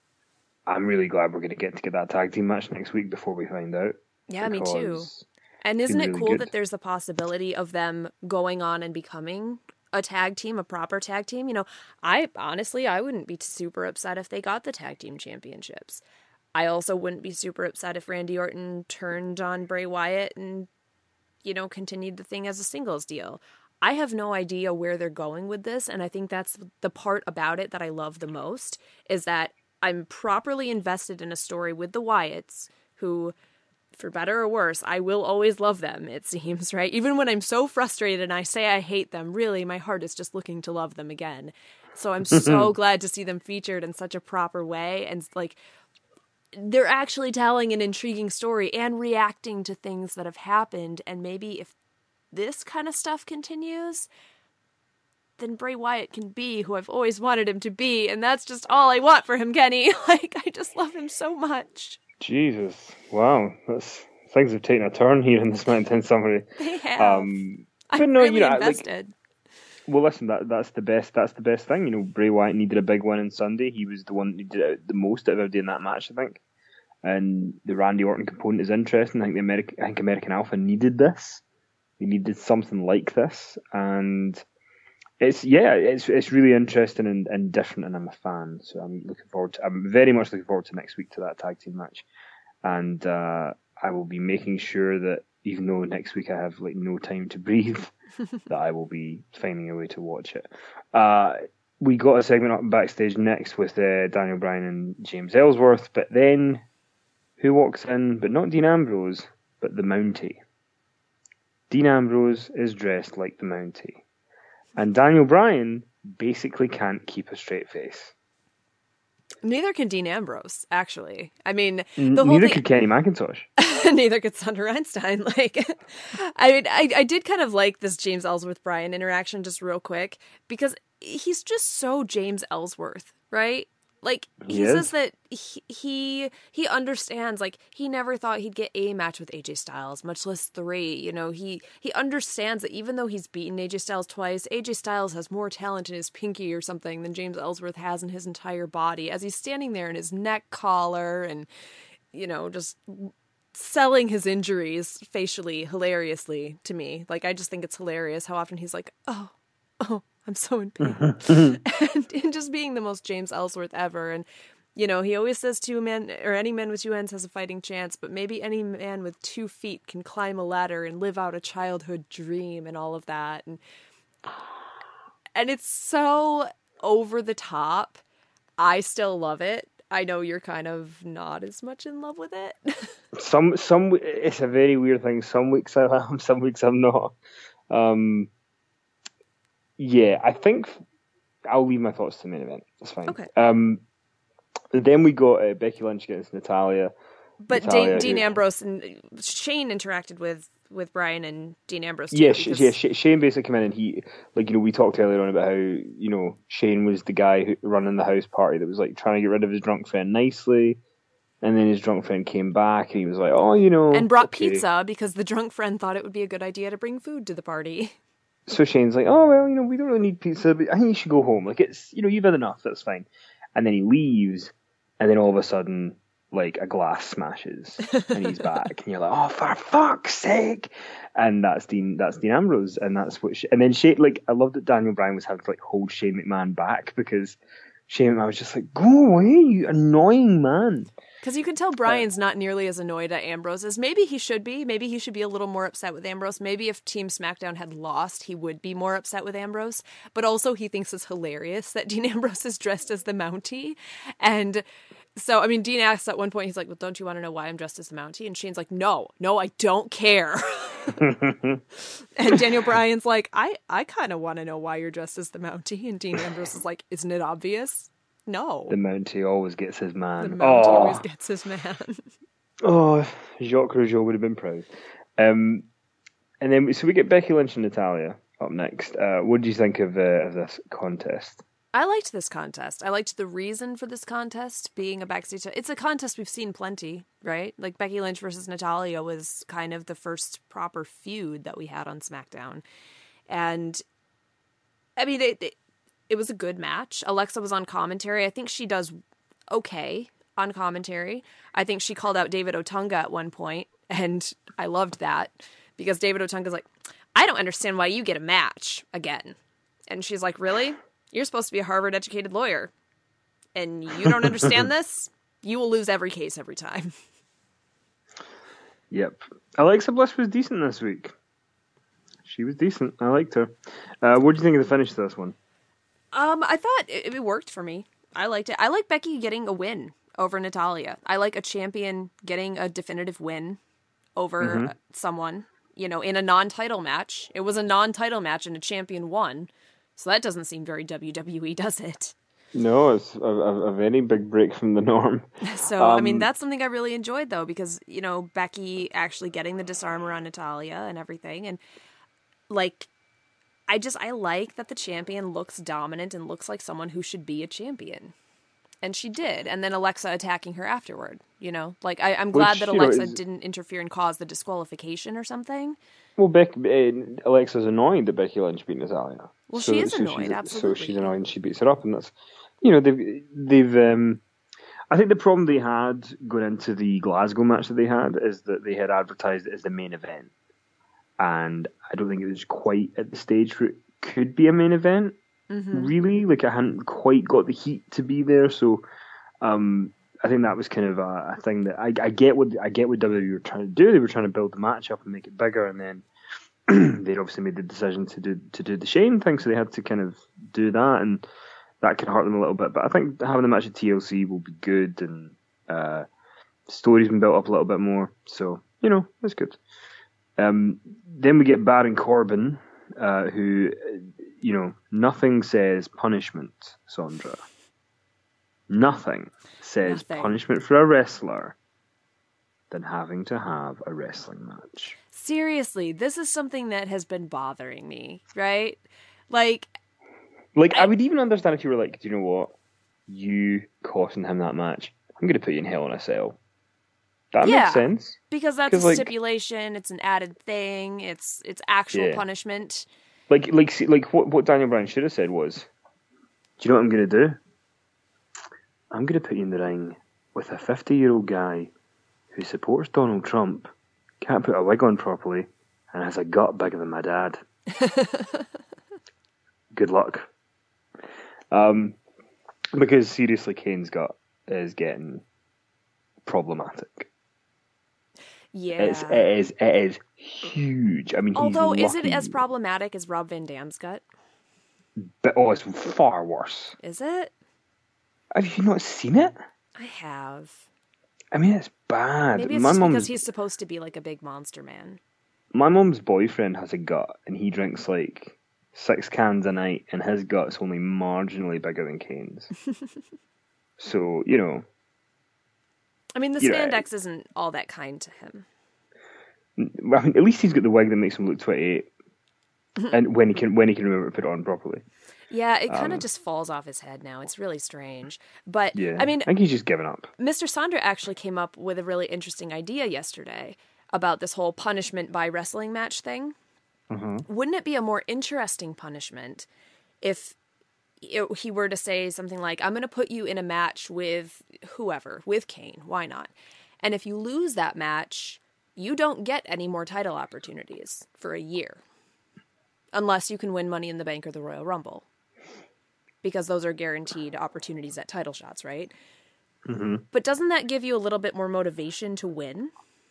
[SPEAKER 1] I'm really glad we're going to get that tag team match next week before we find out.
[SPEAKER 2] Yeah, me too. And isn't it cool that there's the possibility of them going on and becoming a tag team, a proper tag team? I wouldn't be super upset if they got the tag team championships. I also wouldn't be super upset if Randy Orton turned on Bray Wyatt and continued the thing as a singles deal. I have no idea where they're going with this, and I think that's the part about it that I love the most, is that I'm properly invested in a story with the Wyatts, who, for better or worse, I will always love them, it seems, right? Even when I'm so frustrated and I say I hate them, really, my heart is just looking to love them again. So I'm so glad to see them featured in such a proper way, and like, they're actually telling an intriguing story and reacting to things that have happened. And maybe if this kind of stuff continues, then Bray Wyatt can be who I've always wanted him to be. And that's just all I want for him, Kenny. Like, I just love him so much.
[SPEAKER 1] Jesus. Wow. Things have taken a turn here in this SmackDown summary.
[SPEAKER 2] They have.
[SPEAKER 1] I'm
[SPEAKER 2] really invested.
[SPEAKER 1] Well, listen, that's the best thing. Bray Wyatt needed a big win on Sunday. He was the one that did it the most out of everybody in that match, I think. And the Randy Orton component is interesting. I think American Alpha needed this. They needed something like this, and it's really interesting and different, and I'm a fan. So I'm very much looking forward to next week to that tag team match, and I will be making sure that, even though next week I have like no time to breathe, that I will be finding a way to watch it. We got a segment up backstage next with Daniel Bryan and James Ellsworth, but then who walks in? But not Dean Ambrose, but the Mountie. Dean Ambrose is dressed like the Mountie, and Daniel Bryan basically can't keep a straight face.
[SPEAKER 2] Neither can Dean Ambrose, actually. I mean,
[SPEAKER 1] neither could Kenny McIntosh.
[SPEAKER 2] Neither could Thunder Einstein. Like, I did kind of like this James Ellsworth Bryan interaction just real quick because he's just so James Ellsworth, right? Like he says that he understands. Like he never thought he'd get a match with AJ Styles, much less 3. You know, he understands that even though he's beaten AJ Styles twice, AJ Styles has more talent in his pinky or something than James Ellsworth has in his entire body. As he's standing there in his neck collar and just selling his injuries facially hilariously to me. Like I just think it's hilarious how often he's like, oh, I'm so in pain. and just being the most James Ellsworth ever. And, he always says any man with 2 hands has a fighting chance, but maybe any man with 2 feet can climb a ladder and live out a childhood dream and all of that. And it's so over the top. I still love it. I know you're kind of not as much in love with it.
[SPEAKER 1] Some it's a very weird thing. Some weeks I am, some weeks I'm not. Yeah, I think I'll leave my thoughts to the main event. That's fine.
[SPEAKER 2] Okay.
[SPEAKER 1] Then we got Becky Lynch against Natalia.
[SPEAKER 2] But Dean Ambrose and Shane interacted with Bryan and Dean Ambrose too.
[SPEAKER 1] Yeah, Shane basically came in and he, we talked earlier on about how, Shane was the guy running the house party that was trying to get rid of his drunk friend nicely. And then his drunk friend came back and he was like, and
[SPEAKER 2] brought pizza because the drunk friend thought it would be a good idea to bring food to the party.
[SPEAKER 1] So Shane's like, oh, well, we don't really need pizza, but I think you should go home. It's, you've had enough, that's fine. And then he leaves, and then all of a sudden, a glass smashes, and he's back. And you're like, oh, for fuck's sake! And that's Dean Ambrose, and that's what and then Shane, I love that Daniel Bryan was having to, hold Shane McMahon back, because Shane McMahon was just like, go away, you annoying man.
[SPEAKER 2] Because you can tell Bryan's not nearly as annoyed at Ambrose as maybe he should be. Maybe he should be a little more upset with Ambrose. Maybe if Team SmackDown had lost, he would be more upset with Ambrose. But also he thinks it's hilarious that Dean Ambrose is dressed as the Mountie. And so, Dean asks at one point, he's like, well, don't you want to know why I'm dressed as the Mountie? And Shane's like, no, I don't care. And Daniel Bryan's like, I kind of want to know why you're dressed as the Mountie. And Dean Ambrose is like, isn't it obvious? No.
[SPEAKER 1] The Mountie always gets his man.
[SPEAKER 2] The Mountie always gets his man.
[SPEAKER 1] Jacques Rougeau would have been proud. And then, so we get Becky Lynch and Natalia up next. What do you think of this contest?
[SPEAKER 2] I liked this contest. I liked the reason for this contest being a backstage. It's a contest we've seen plenty, right? Like Becky Lynch versus Natalia was kind of the first proper feud that we had on SmackDown. And, it was a good match. Alexa was on commentary. I think she does okay on commentary. I think she called out David Otunga at one point, and I loved that because David Otunga's like, I don't understand why you get a match again. And she's like, really? You're supposed to be a Harvard-educated lawyer, and you don't understand this? You will lose every case every time.
[SPEAKER 1] Yep. Alexa Bliss was decent this week. She was decent. I liked her. What do you think of the finish to this one?
[SPEAKER 2] I thought it worked for me. I liked it. I like Becky getting a win over Natalia. I like a champion getting a definitive win over someone, in a non-title match. It was a non-title match and a champion won. So that doesn't seem very WWE, does it?
[SPEAKER 1] No, it's a very big break from the norm.
[SPEAKER 2] So, that's something I really enjoyed, though, because, Becky actually getting the disarm on Natalia and everything. And, I like that the champion looks dominant and looks like someone who should be a champion. And she did. And then Alexa attacking her afterward, I'm glad that Alexa didn't interfere and cause the disqualification or something.
[SPEAKER 1] Well, Alexa's annoyed that Becky Lynch beat Natalia.
[SPEAKER 2] Well, she is annoyed, absolutely.
[SPEAKER 1] So she's annoyed and she beats her up. And that's, they've I think the problem they had going into the Glasgow match that they had is that they had advertised it as the main event. And I don't think it was quite at the stage where it could be a main event, really. I hadn't quite got the heat to be there. So I think that was kind of a thing that I get what WWE were trying to do. They were trying to build the match up and make it bigger. And then they'd obviously made the decision to do the Shane thing. So they had to kind of do that. And that could hurt them a little bit. But I think having the match at TLC will be good. And the story's been built up a little bit more. So, that's good. Then we get Baron Corbin, who, nothing says punishment, Sondra. Nothing says punishment for a wrestler than having to have a wrestling match.
[SPEAKER 2] Seriously, this is something that has been bothering me, right? Like,
[SPEAKER 1] I would even understand if you were like, do you know what? You costing him that match, I'm going to put you in Hell in a Cell. That makes sense.
[SPEAKER 2] Because that's a stipulation. It's an added thing. It's actual punishment.
[SPEAKER 1] Like what Daniel Bryan should have said was, do you know what I'm going to do? I'm going to put you in the ring with a 50-year-old guy who supports Donald Trump, can't put a wig on properly, and has a gut bigger than my dad. Good luck. Because seriously, Kane's gut is getting problematic.
[SPEAKER 2] Yeah.
[SPEAKER 1] It is huge. I mean,
[SPEAKER 2] although, is it as problematic as Rob Van Dam's gut?
[SPEAKER 1] But, it's far worse.
[SPEAKER 2] Is it?
[SPEAKER 1] Have you not seen it?
[SPEAKER 2] I have.
[SPEAKER 1] I mean, it's bad.
[SPEAKER 2] Maybe it's just because he's supposed to be like a big monster man.
[SPEAKER 1] My mum's boyfriend has a gut, and he drinks like 6 cans a night, and his gut's only marginally bigger than Kane's. So, you know.
[SPEAKER 2] I mean, the spandex isn't all that kind to him.
[SPEAKER 1] I mean, at least he's got the wig that makes him look 28, and when he can remember to put it on properly.
[SPEAKER 2] Yeah, it kind of just falls off his head now. It's really strange. But,
[SPEAKER 1] yeah,
[SPEAKER 2] I mean,
[SPEAKER 1] I think he's just given up.
[SPEAKER 2] Mr. Sandra actually came up with a really interesting idea yesterday about this whole punishment by wrestling match thing.
[SPEAKER 1] Mm-hmm.
[SPEAKER 2] Wouldn't it be a more interesting punishment if he were to say something like, I'm going to put you in a match with whoever, with Kane, why not? And if you lose that match, you don't get any more title opportunities for a year. Unless you can win Money in the Bank or the Royal Rumble. Because those are guaranteed opportunities at title shots, right?
[SPEAKER 1] Mm-hmm.
[SPEAKER 2] But doesn't that give you a little bit more motivation to win?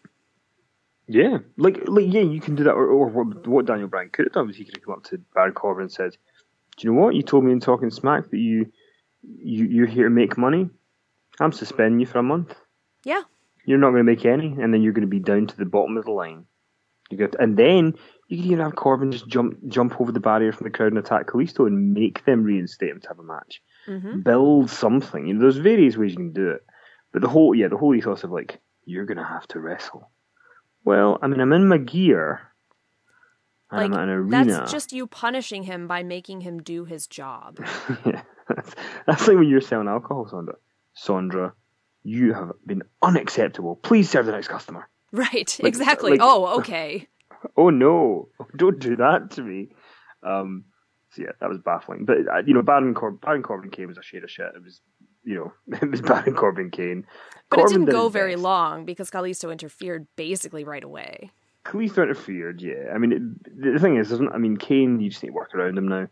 [SPEAKER 1] Yeah, yeah, you can do that. Or what Daniel Bryan could have done was he could have come up to Baron Corbin and said, "Do you know what? You told me in Talking Smack that you're here to make money. I'm suspending you for a month.
[SPEAKER 2] Yeah,
[SPEAKER 1] you're not going to make any, and then you're going to be down to the bottom of the line. And then you can even have Corbin just jump over the barrier from the crowd and attack Kalisto and make them reinstate him to have a match.
[SPEAKER 2] Mm-hmm.
[SPEAKER 1] Build something. You know, there's various ways you can do it, but the whole ethos of like you're going to have to wrestle." Well, I mean, I'm in my gear. And I'm at an arena.
[SPEAKER 2] That's just you punishing him by making him do his job.
[SPEAKER 1] Yeah, that's like when you're selling alcohol, Sandra. Sandra, you have been unacceptable. Please serve the next customer.
[SPEAKER 2] Right, exactly. Okay.
[SPEAKER 1] Oh, no. Don't do that to me. So, yeah, that was baffling. But, Baron Corbin Kane was a shade of shit. It was, it was Baron Corbin Kane.
[SPEAKER 2] But Corbin it didn't go very long because Kalisto interfered basically right away.
[SPEAKER 1] Kalisto interfered, yeah. I mean, the thing is, Kane, you just need to work around him now.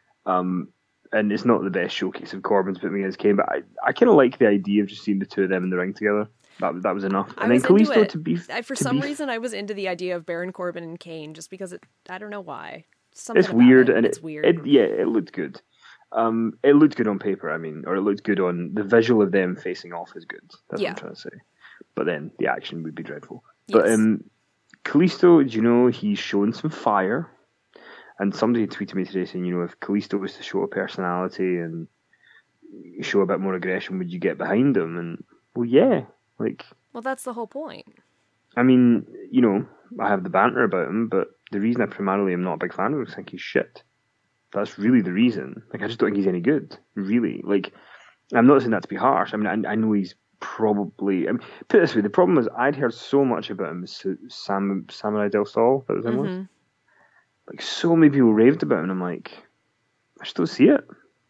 [SPEAKER 1] And it's not the best showcase of Corbin's putting against Kane, but I kind of like the idea of just seeing the two of them in the ring together. That was enough. And then Kalisto
[SPEAKER 2] for some reason, I was into the idea of Baron Corbin and Kane just because I don't know why.
[SPEAKER 1] It's weird, and
[SPEAKER 2] it's weird.
[SPEAKER 1] It looked good. It looked good on paper, or it looked good on the visual of them facing off is good. That's what I'm trying to say. But then the action would be dreadful. Yes. But Kalisto, he's showing some fire. And somebody tweeted me today saying, if Kalisto was to show a personality and show a bit more aggression, would you get behind him? And, well, yeah.
[SPEAKER 2] Well, that's the whole point.
[SPEAKER 1] I mean, I have the banter about him, but the reason I primarily am not a big fan of him is I think he's shit. That's really the reason. I just don't think he's any good, really. I'm not saying that to be harsh. I mean, I know he's probably... put it this way, the problem is I'd heard so much about him as Samurai Del Sol, that was him. Mm-hmm. So many people raved about him, and I'm like, I just don't see it.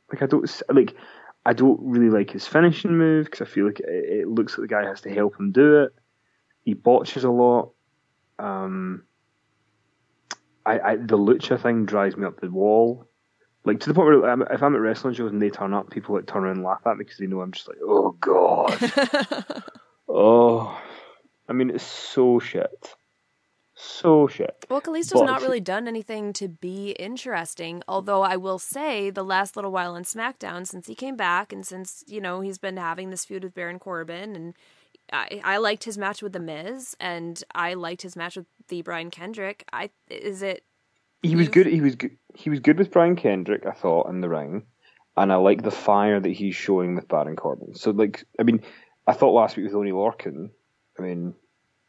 [SPEAKER 1] I don't really like his finishing move, because I feel like it looks like the guy has to help him do it. He botches a lot. The lucha thing drives me up the wall. To the point where if I'm at wrestling shows and they turn up, people turn around and laugh at me because they know I'm just like, oh god. Oh. It's so shit. So shit.
[SPEAKER 2] Well, Kalisto's not really done anything to be interesting, although I will say the last little while on SmackDown, since he came back and since, he's been having this feud with Baron Corbin, and I liked his match with The Miz, and I liked his match with the Brian Kendrick.
[SPEAKER 1] He was good. He was good with Brian Kendrick, I thought, in the ring, and I like the fire that he's showing with Baron Corbin. So, I thought last week with Oney Lorcan,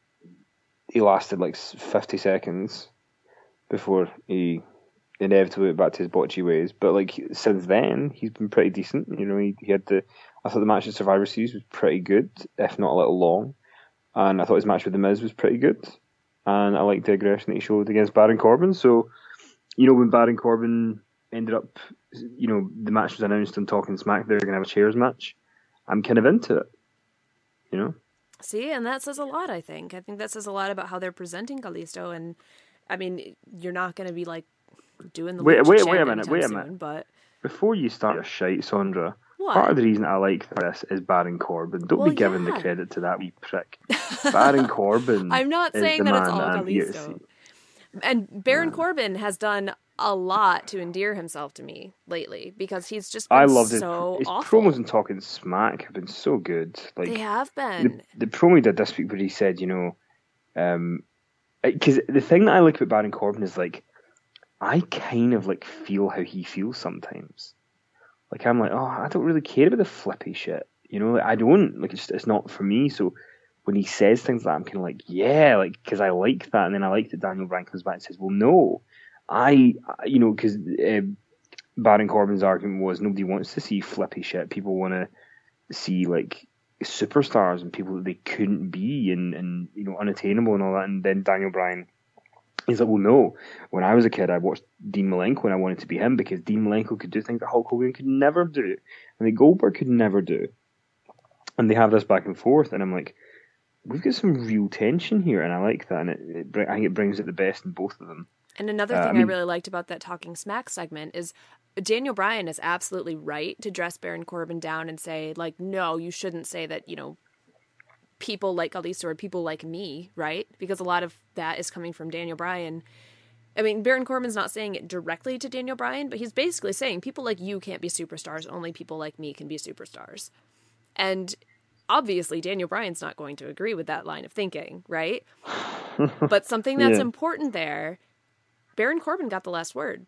[SPEAKER 1] he lasted like 50 seconds before he inevitably went back to his botchy ways. But like since then, he's been pretty decent. You know, he had I thought the match at Survivor Series was pretty good, if not a little long. And I thought his match with The Miz was pretty good. And I liked the aggression that he showed against Baron Corbin. So, you know, when Baron Corbin ended up, you know, the match was announced on Talking Smack, they're going to have a chairs match. I'm kind of into it, you know?
[SPEAKER 2] See, and that says a lot, I think. I think that says a lot about how they're presenting Kalisto. And, I mean, you're not going to be, like, doing the
[SPEAKER 1] wait a
[SPEAKER 2] minute,
[SPEAKER 1] soon, but before you start your shite, Sondra,
[SPEAKER 2] what?
[SPEAKER 1] Part of the reason I like this is Baron Corbin. Don't be giving the credit to that wee prick. Baron Corbin.
[SPEAKER 2] I'm not saying that it's all Kalisto. And Baron Corbin has done a lot to endear himself to me lately because he's just been his awful.
[SPEAKER 1] Promos and Talking Smack have been so good. Like,
[SPEAKER 2] they have been.
[SPEAKER 1] The promo he did this week where he said, you know, because the thing that I like about Baron Corbin is like, I kind of like feel how he feels sometimes. Like, I'm like, oh, I don't really care about the flippy shit. You know, like, I don't. Like, it's not for me. So when he says things like that, I'm kind of like, yeah, like, because I like that. And then I like that Daniel Bryan comes back and says, well, no. You know, because Baron Corbin's argument was nobody wants to see flippy shit. People want to see, like, superstars and people that they couldn't be and you know, unattainable and all that. And then Daniel Bryan, he's like, well, no. When I was a kid, I watched Dean Malenko and I wanted to be him because Dean Malenko could do things that Hulk Hogan could never do and that Goldberg could never do. And they have this back and forth, and I'm like, we've got some real tension here, and I like that, and I think it brings out the best in both of them.
[SPEAKER 2] And another thing I really liked about that Talking Smack segment is Daniel Bryan is absolutely right to dress Baron Corbin down and say, like, no, you shouldn't say that, you know, people like Kalisto or people like me, right? Because a lot of that is coming from Daniel Bryan. I mean, Baron Corbin's not saying it directly to Daniel Bryan, but he's basically saying people like you can't be superstars, only people like me can be superstars. And obviously Daniel Bryan's not going to agree with that line of thinking, right? But something that's important there, Baron Corbin got the last word.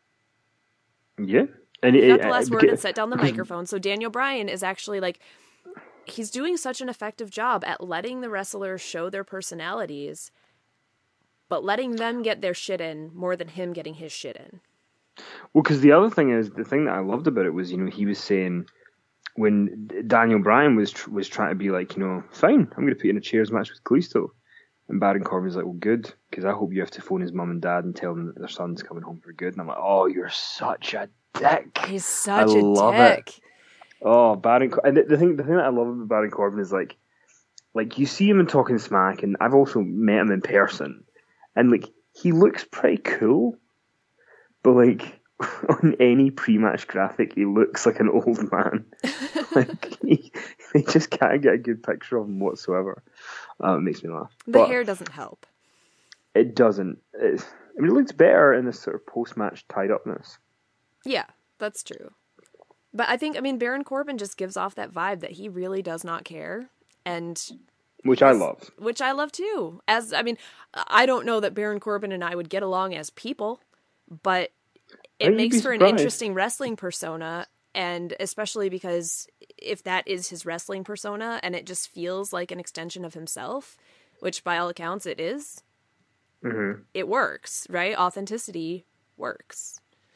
[SPEAKER 1] Yeah.
[SPEAKER 2] And he got the last word and set down the microphone. So Daniel Bryan is actually like, he's doing such an effective job at letting the wrestlers show their personalities, but letting them get their shit in more than him getting his shit in.
[SPEAKER 1] Well, because the other thing is, the thing that I loved about it was, you know, he was saying when Daniel Bryan was trying to be like, you know, fine, I'm going to put you in a chairs match with Kalisto. And Baron Corbin's like, well, good, because I hope you have to phone his mum and dad and tell them that their son's coming home for good. And I'm like, oh, you're such a dick.
[SPEAKER 2] He's such a dick.
[SPEAKER 1] It. Oh, and the thing that I love about Baron Corbin is like you see him in Talking Smack, and I've also met him in person, and like he looks pretty cool, but like on any pre-match graphic, he looks like an old man. Like they just can't get a good picture of him whatsoever. It makes me laugh.
[SPEAKER 2] The hair doesn't help.
[SPEAKER 1] It doesn't. It looks better in this sort of post-match tied-upness.
[SPEAKER 2] Yeah, that's true. But I think, Baron Corbin just gives off that vibe that he really does not care. And
[SPEAKER 1] which I love.
[SPEAKER 2] Which I love too. I don't know that Baron Corbin and I would get along as people, but it makes for an interesting wrestling persona. And especially because if that is his wrestling persona and it just feels like an extension of himself, which by all accounts it is, It works, right? Authenticity works.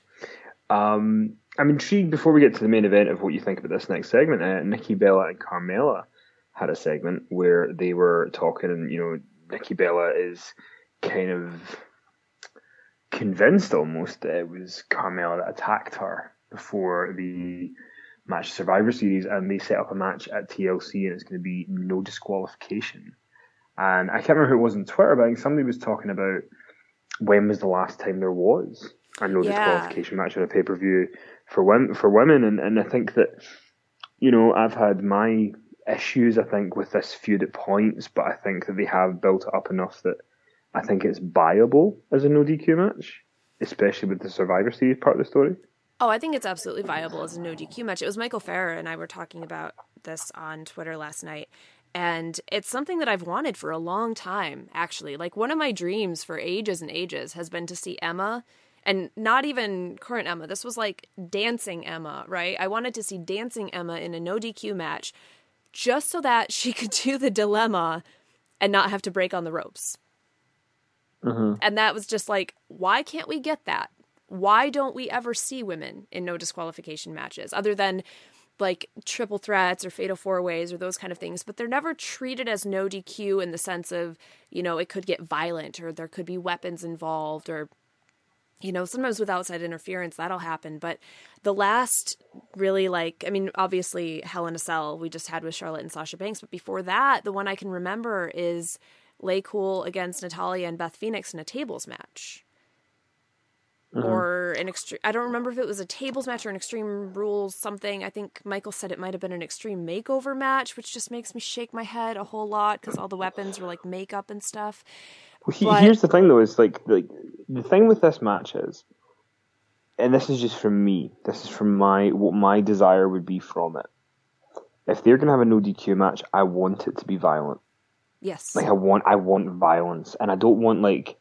[SPEAKER 1] I'm intrigued before we get to the main event of what you think about this next segment. Nikki Bella and Carmella had a segment where they were talking, and you know, Nikki Bella is kind of convinced almost that it was Carmella that attacked her before the match Survivor Series, and they set up a match at TLC, and it's going to be no disqualification. And I can't remember who it was on Twitter, but I think somebody was talking about when was the last time there was a no disqualification match on a pay-per-view for women, and I think that, you know, I've had my issues, I think, with this feud at points, but I think that they have built it up enough that I think it's viable as a no DQ match, especially with the Survivor Series part of the story.
[SPEAKER 2] Oh, I think it's absolutely viable as a no DQ match. It was Michael Farrer and I were talking about this on Twitter last night, and it's something that I've wanted for a long time, actually. Like, one of my dreams for ages and ages has been to see Emma, and not even current Emma. This was like dancing Emma, right? I wanted to see dancing Emma in a no DQ match just so that she could do the dilemma and not have to break on the ropes. And that was just like, why can't we get that? Why don't we ever see women in no disqualification matches other than like triple threats or fatal four ways or those kind of things? But they're never treated as no DQ in the sense of, you know, it could get violent or there could be weapons involved or, you know, sometimes with outside interference that'll happen. But the last really, like, I mean, obviously Hell in a Cell we just had with Charlotte and Sasha Banks. But before that, the one I can remember is Lay Cool against Natalya and Beth Phoenix in a tables match. Or an extreme, I don't remember if it was a tables match or an Extreme Rules something. I think Michael said it might have been an Extreme Makeover match, which just makes me shake my head a whole lot because all the weapons were like makeup and stuff.
[SPEAKER 1] Well, here's the thing though, is like the thing with this match is, and this is just from me, this is from what my desire would be from it. If they're gonna have a no DQ match, I want it to be violent.
[SPEAKER 2] Yes.
[SPEAKER 1] Like I want violence, and I don't want like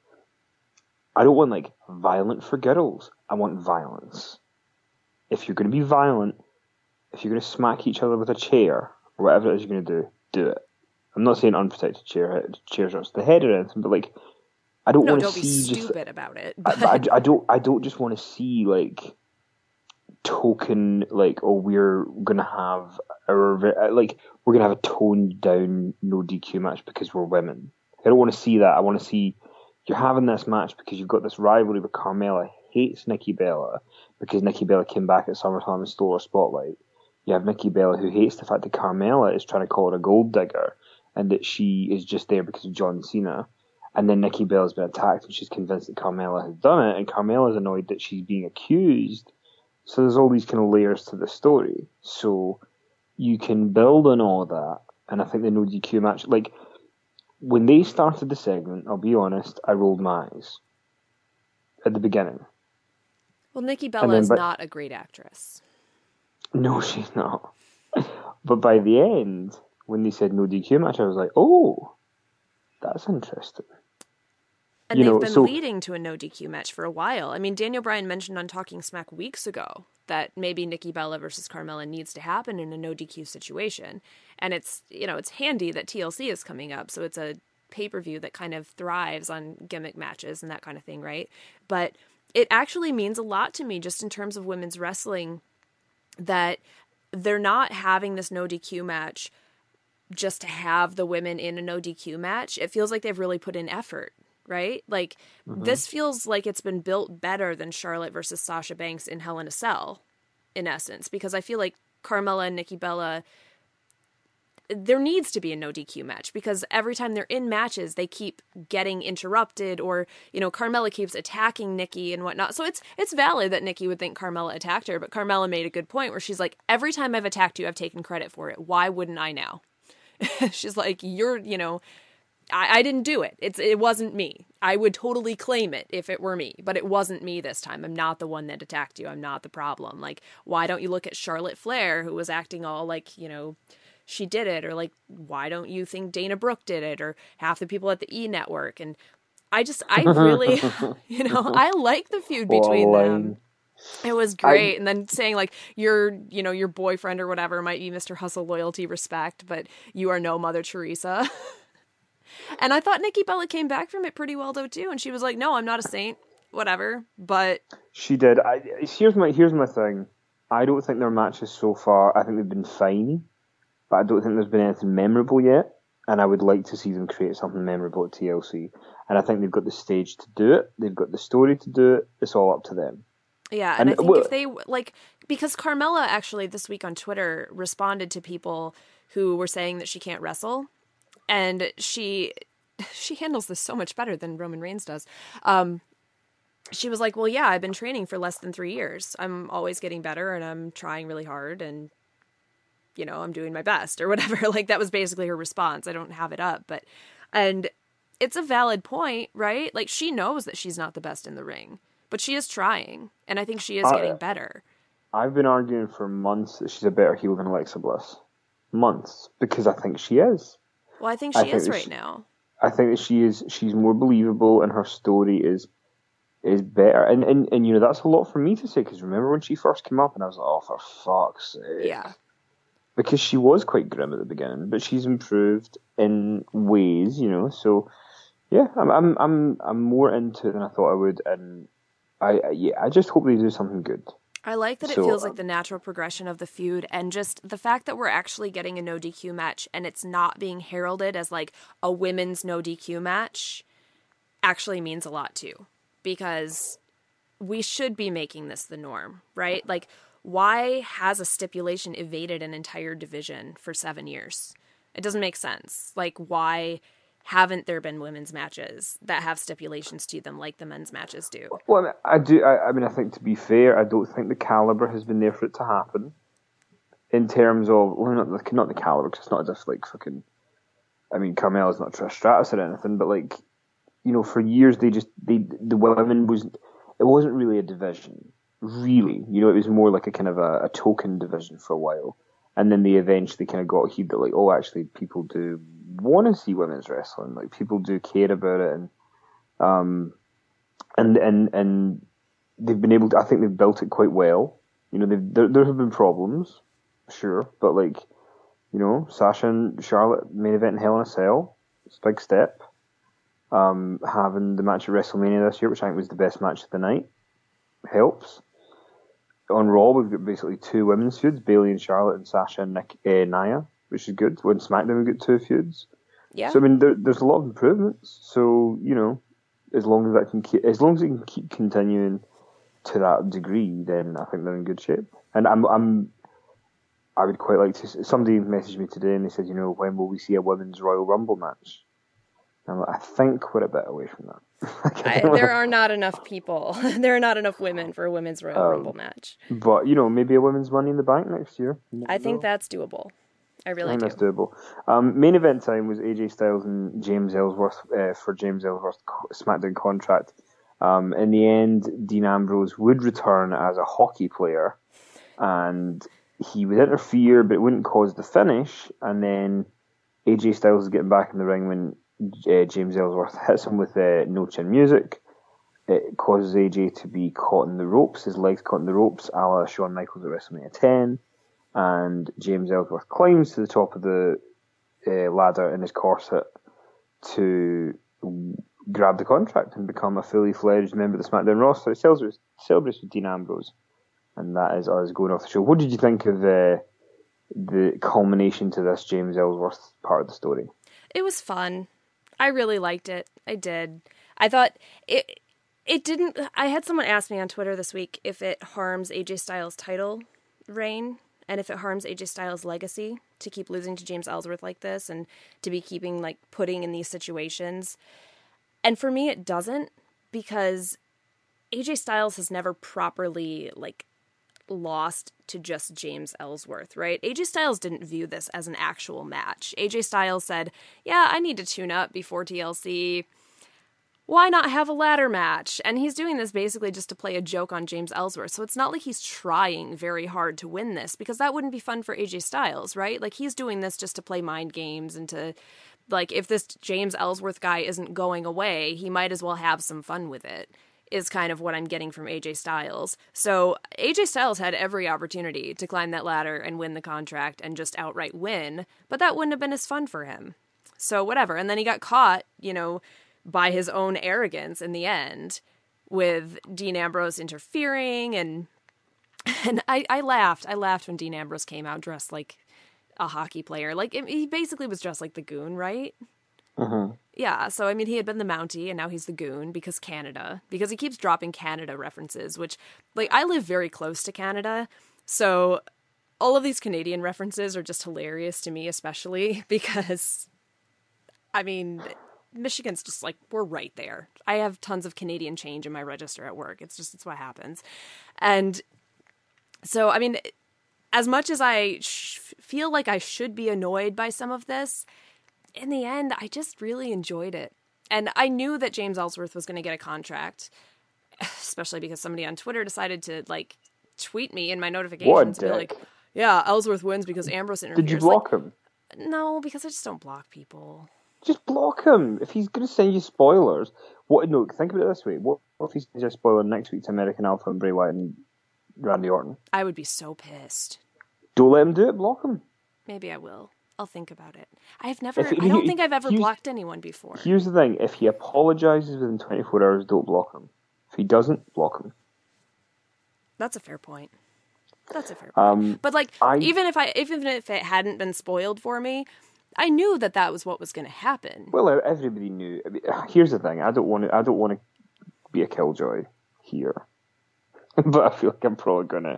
[SPEAKER 1] violent for girls. I want violence. If you're going to be violent, if you're going to smack each other with a chair or whatever it is you're going to do it. I'm not saying unprotected chairs to the head or anything, but like I don't want to see
[SPEAKER 2] just. Don't be stupid about it.
[SPEAKER 1] But I don't just want to see like token like, oh, we're going to have a toned down no DQ match because we're women. I don't want to see that. I want to see you're having this match because you've got this rivalry with Carmella hates Nikki Bella because Nikki Bella came back at SummerSlam and stole her spotlight. You have Nikki Bella who hates the fact that Carmella is trying to call her a gold digger and that she is just there because of John Cena. And then Nikki Bella's been attacked and she's convinced that Carmella has done it, and Carmella's annoyed that she's being accused. So there's all these kind of layers to the story. So you can build on all that, and I think the no DQ match, like, when they started the segment, I'll be honest, I rolled my eyes at the beginning.
[SPEAKER 2] Well, Nikki Bella is not a great actress.
[SPEAKER 1] No, she's not. But by the end, when they said no DQ match, I was like, oh, that's interesting.
[SPEAKER 2] And they've been leading to a no DQ match for a while. I mean, Daniel Bryan mentioned on Talking Smack weeks ago that maybe Nikki Bella versus Carmella needs to happen in a no DQ situation. And it's, you know, it's handy that TLC is coming up. So it's a pay-per-view that kind of thrives on gimmick matches and that kind of thing, right? But it actually means a lot to me just in terms of women's wrestling that they're not having this no DQ match just to have the women in a no DQ match. It feels like they've really put in effort. Right? Like, this feels like it's been built better than Charlotte versus Sasha Banks in Hell in a Cell, in essence, because I feel like Carmella and Nikki Bella, there needs to be a no DQ match because every time they're in matches, they keep getting interrupted or, you know, Carmella keeps attacking Nikki and whatnot. So it's valid that Nikki would think Carmella attacked her, but Carmella made a good point where she's like, every time I've attacked you, I've taken credit for it. Why wouldn't I now? She's like, you're, you know, I didn't do it. It wasn't me. I would totally claim it if it were me, but it wasn't me this time. I'm not the one that attacked you. I'm not the problem. Like, why don't you look at Charlotte Flair, who was acting all like, you know, she did it? Or like, why don't you think Dana Brooke did it? Or half the people at the E! Network. And I really, you know, I like the feud between them. It was great. And then saying like, your boyfriend or whatever might be Mr. Hustle, Loyalty, Respect, but you are no Mother Teresa. And I thought Nikki Bella came back from it pretty well though too, and she was like, "No, I'm not a saint, whatever." But
[SPEAKER 1] she did. Here's my thing. I don't think their matches so far. I think they've been fine, but I don't think there's been anything memorable yet. And I would like to see them create something memorable at TLC. And I think they've got the stage to do it. They've got the story to do it. It's all up to them.
[SPEAKER 2] Yeah, and I think if they like, because Carmella actually this week on Twitter responded to people who were saying that she can't wrestle. And she handles this so much better than Roman Reigns does. She was like, well, yeah, I've been training for less than 3 years. I'm always getting better and I'm trying really hard and, you know, I'm doing my best or whatever. Like, that was basically her response. I don't have it up, and it's a valid point, right? Like, she knows that she's not the best in the ring, but she is trying. And I think she is getting better.
[SPEAKER 1] I've been arguing for months that she's a better heel than Alexa Bliss. Months. Because I think she is.
[SPEAKER 2] Well, I think she is right now.
[SPEAKER 1] I think that she is. She's more believable, and her story is better. And you know, that's a lot for me to say, because remember when she first came up, and I was like, oh, for fuck's sake.
[SPEAKER 2] Yeah.
[SPEAKER 1] Because she was quite grim at the beginning, but she's improved in ways, you know. So Yeah, I'm more into it than I thought I would, and I just hope they do something good.
[SPEAKER 2] I like that it
[SPEAKER 1] So
[SPEAKER 2] feels like the natural progression of the feud, and just the fact that we're actually getting a no DQ match and it's not being heralded as like a women's no DQ match actually means a lot too. Because we should be making this the norm, right? Like, why has a stipulation evaded an entire division for 7 years? It doesn't make sense. Like, why haven't there been women's matches that have stipulations to them like the men's matches do?
[SPEAKER 1] well, I do. I mean, I think to be fair, I don't think the caliber has been there for it to happen. In terms of, well, not the caliber, because it's not just like fucking. I mean, Carmella's not Trish Stratus or anything, but like, for years the women it wasn't really a division, really. It was more like a kind of a token division for a while, and then they eventually kind of got heat that like, oh, actually, people do want to see women's wrestling, like people do care about it, and they've been able to. I think they've built it quite well. There have been problems, sure, but like, Sasha and Charlotte main event in Hell in a Cell, it's a big step. Having the match at WrestleMania this year, which I think was the best match of the night, helps. On Raw, we've got basically two women's feuds, Bayley and Charlotte, and Sasha and Nia, which is good. On SmackDown, we've got two feuds.
[SPEAKER 2] Yeah.
[SPEAKER 1] So I mean, there's a lot of improvements. So as long as it can keep continuing to that degree, then I think they're in good shape. And I would quite like to. Somebody messaged me today and they said, when will we see a women's Royal Rumble match? And I think we're a bit away from that.
[SPEAKER 2] There are not enough people. There are not enough women for a women's Royal Rumble match.
[SPEAKER 1] But maybe a women's Money in the Bank next year.
[SPEAKER 2] I think that's doable. I really do.
[SPEAKER 1] That's doable. Main event time was AJ Styles and James Ellsworth for James Ellsworth's SmackDown contract. In the end, Dean Ambrose would return as a hockey player, and he would interfere, but it wouldn't cause the finish. And then AJ Styles is getting back in the ring when James Ellsworth hits him with no chin music. It causes AJ to be caught in the ropes, his legs caught in the ropes, a la Shawn Michaels at WrestleMania 10. And James Ellsworth climbs to the top of the ladder in his corset to grab the contract and become a fully fledged member of the SmackDown roster. It celebrates with Dean Ambrose. And that is us going off the show. What did you think of the culmination to this James Ellsworth part of the story?
[SPEAKER 2] It was fun. I really liked it. I did. I thought it didn't. I had someone ask me on Twitter this week if it harms AJ Styles' title reign and if it harms AJ Styles' legacy to keep losing to James Ellsworth like this and to be putting in these situations. And for me, it doesn't, because AJ Styles has never properly lost to just James Ellsworth, right? AJ Styles didn't view this as an actual match. AJ Styles said, yeah, I need to tune up before TLC. Why not have a ladder match? And he's doing this basically just to play a joke on James Ellsworth. So it's not like he's trying very hard to win this, because that wouldn't be fun for AJ Styles, right? Like, he's doing this just to play mind games and to, if this James Ellsworth guy isn't going away, he might as well have some fun with it, is kind of what I'm getting from AJ Styles. So AJ Styles had every opportunity to climb that ladder and win the contract and just outright win, but that wouldn't have been as fun for him. So whatever. And then he got caught, by his own arrogance in the end, with Dean Ambrose interfering, and I laughed. I laughed when Dean Ambrose came out dressed like a hockey player. He basically was dressed like the Goon, right?
[SPEAKER 1] Mm-hmm.
[SPEAKER 2] Yeah, so I mean, he had been the Mountie, and now he's the Goon because he keeps dropping Canada references, which, I live very close to Canada, so all of these Canadian references are just hilarious to me, especially because, I mean, Michigan's just we're right there. I have tons of Canadian change in my register at work. It's what happens. And so, I mean, as much as I feel like I should be annoyed by some of this, in the end, I just really enjoyed it. And I knew that James Ellsworth was going to get a contract, especially because somebody on Twitter decided to, tweet me in my notifications and be like, yeah, Ellsworth wins because Ambrose interferes.
[SPEAKER 1] Did you block him?
[SPEAKER 2] No, because I just don't block people.
[SPEAKER 1] Just block him. If he's going to send you spoilers, no, think about it this way. What if he sends you a spoiler next week to American Alpha and Bray Wyatt and Randy Orton?
[SPEAKER 2] I would be so pissed.
[SPEAKER 1] Don't let him do it. Block him.
[SPEAKER 2] Maybe I will. I'll think about it. I don't think I've ever blocked anyone before.
[SPEAKER 1] Here's the thing: if he apologizes within 24 hours, don't block him. If he doesn't, block him.
[SPEAKER 2] That's a fair point. But like, even if it hadn't been spoiled for me, I knew that was what was going to happen.
[SPEAKER 1] Well, everybody knew. I mean, here's the thing: I don't want to be a killjoy here, but I feel like I'm probably gonna.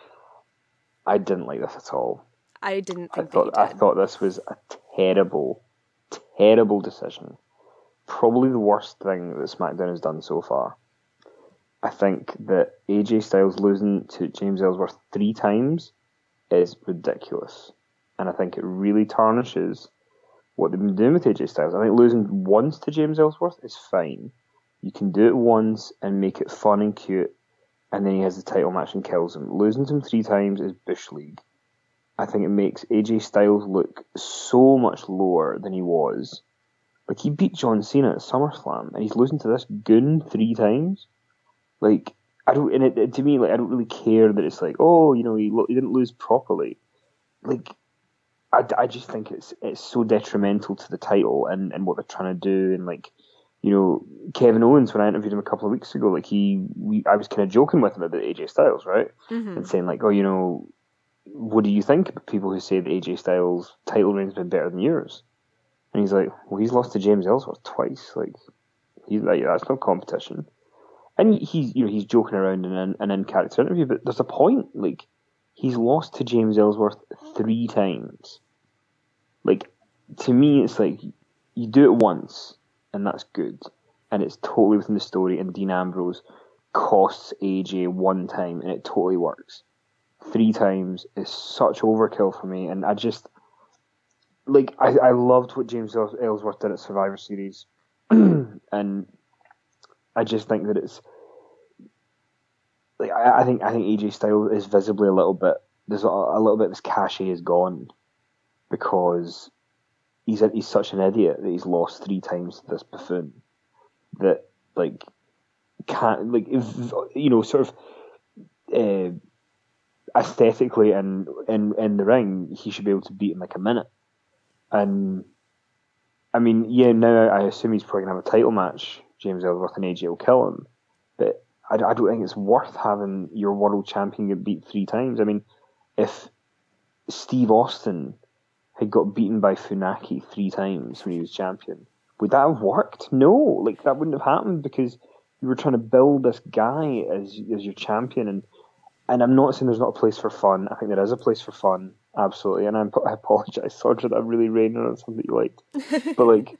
[SPEAKER 1] I didn't like this at all.
[SPEAKER 2] I didn't think
[SPEAKER 1] I thought this was a terrible, terrible decision. Probably the worst thing that SmackDown has done so far. I think that AJ Styles losing to James Ellsworth 3 times is ridiculous. And I think it really tarnishes what they've been doing with AJ Styles. I think losing once to James Ellsworth is fine. You can do it once and make it fun and cute, and then he has the title match and kills him. Losing to him 3 times is Bush League. I think it makes AJ Styles look so much lower than he was. Like, he beat John Cena at SummerSlam, and he's losing to this goon 3 times. Like, to me, like, I don't really care that it's like, oh, you know, he didn't lose properly. Like, I just think it's so detrimental to the title and what they're trying to do. And, like, you know, Kevin Owens, when I interviewed him a couple of weeks ago, like, I was kind of joking with him about AJ Styles, right?
[SPEAKER 2] Mm-hmm.
[SPEAKER 1] And saying, like, oh, you know, what do you think about people who say that AJ Styles' title reign's been better than yours? And he's like, well, he's lost to James Ellsworth twice. Like, he's like, that's no competition. And he's joking around in an in-character interview, but there's a point. Like, he's lost to James Ellsworth 3 times. Like, to me, it's like, you do it once, and that's good. And it's totally within the story, and Dean Ambrose costs AJ 1 time, and it totally works. 3 times is such overkill for me, and I just... Like, I loved what James Ellsworth did at Survivor Series, and I just think that it's like I think AJ Styles is visibly a little bit. There's a little bit of his cachet is gone because he's such an idiot that he's lost 3 times to this buffoon that like can't like if, you know sort of aesthetically and in the ring he should be able to beat him like a minute. And I mean, yeah, now I assume he's probably gonna have a title match. James Ellsworth and AJ will kill him, but I don't think it's worth having your world champion get beat 3 times. I mean, if Steve Austin had got beaten by Funaki 3 times when he was champion, would that have worked? No, like that wouldn't have happened because you were trying to build this guy as your champion, and I'm not saying there's not a place for fun. I think there is a place for fun, absolutely, and I apologize, Sandra, that I'm really raining on something that you liked, but like.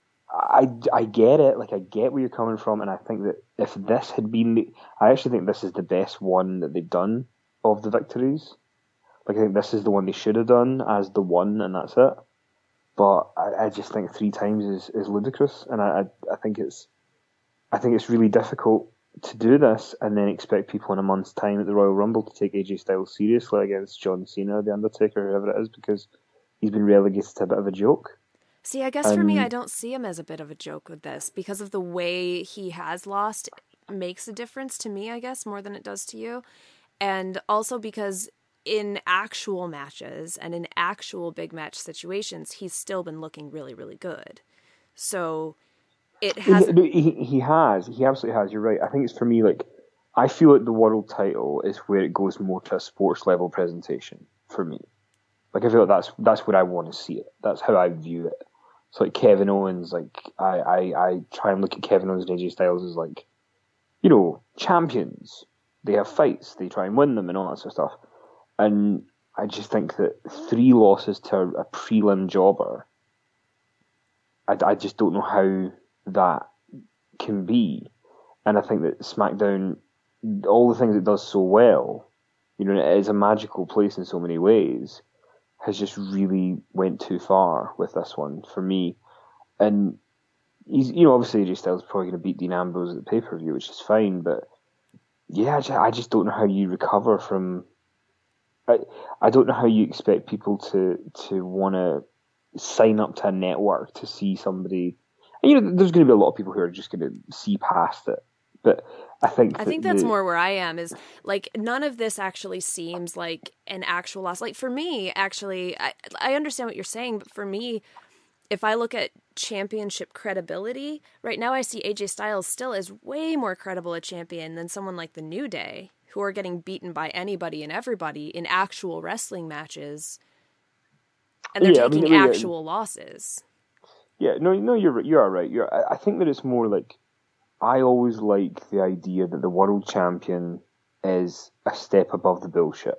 [SPEAKER 1] I get it, like I get where you're coming from, and I think that if this had been, I actually think this is the best one that they've done of the victories. Like I think this is the one they should have done as the one, and that's it. But I just think 3 times is ludicrous, and I think it's really difficult to do this and then expect people in a month's time at the Royal Rumble to take AJ Styles seriously against John Cena, The Undertaker, whoever it is, because he's been relegated to a bit of a joke.
[SPEAKER 2] See, I guess for me, I don't see him as a bit of a joke with this because of the way he has lost makes a difference to me, I guess, more than it does to you. And also because in actual matches and in actual big match situations, he's still been looking really, really good. So it has...
[SPEAKER 1] He has. He absolutely has. You're right. I think it's for me, like, I feel like the world title is where it goes more to a sports level presentation for me. Like, I feel like that's where I want to see it. That's how I view it. So like Kevin Owens, like I try and look at Kevin Owens and AJ Styles as like, you know, champions. They have fights, they try and win them and all that sort of stuff. And I just think that 3 losses to a prelim jobber, I just don't know how that can be. And I think that SmackDown, all the things it does so well, you know, it is a magical place in so many ways, has just really went too far with this one for me. And he's, you know, obviously AJ Styles is probably going to beat Dean Ambrose at the pay-per-view, which is fine, but yeah, I just don't know how you recover from... I don't know how you expect people to want to sign up to a network to see somebody... And, you know, there's going to be a lot of people who are just going to see past it. But I think
[SPEAKER 2] I
[SPEAKER 1] that
[SPEAKER 2] think that's more where I am is like none of this actually seems like an actual loss. Like for me, actually, I understand what you're saying, but for me, if I look at championship credibility, right now I see AJ Styles still as way more credible a champion than someone like the New Day, who are getting beaten by anybody and everybody in actual wrestling matches, and they're
[SPEAKER 1] yeah, I mean,
[SPEAKER 2] taking actual losses.
[SPEAKER 1] yeah, no, you are right. I think that it's more like I always like the idea that the world champion is a step above the bullshit,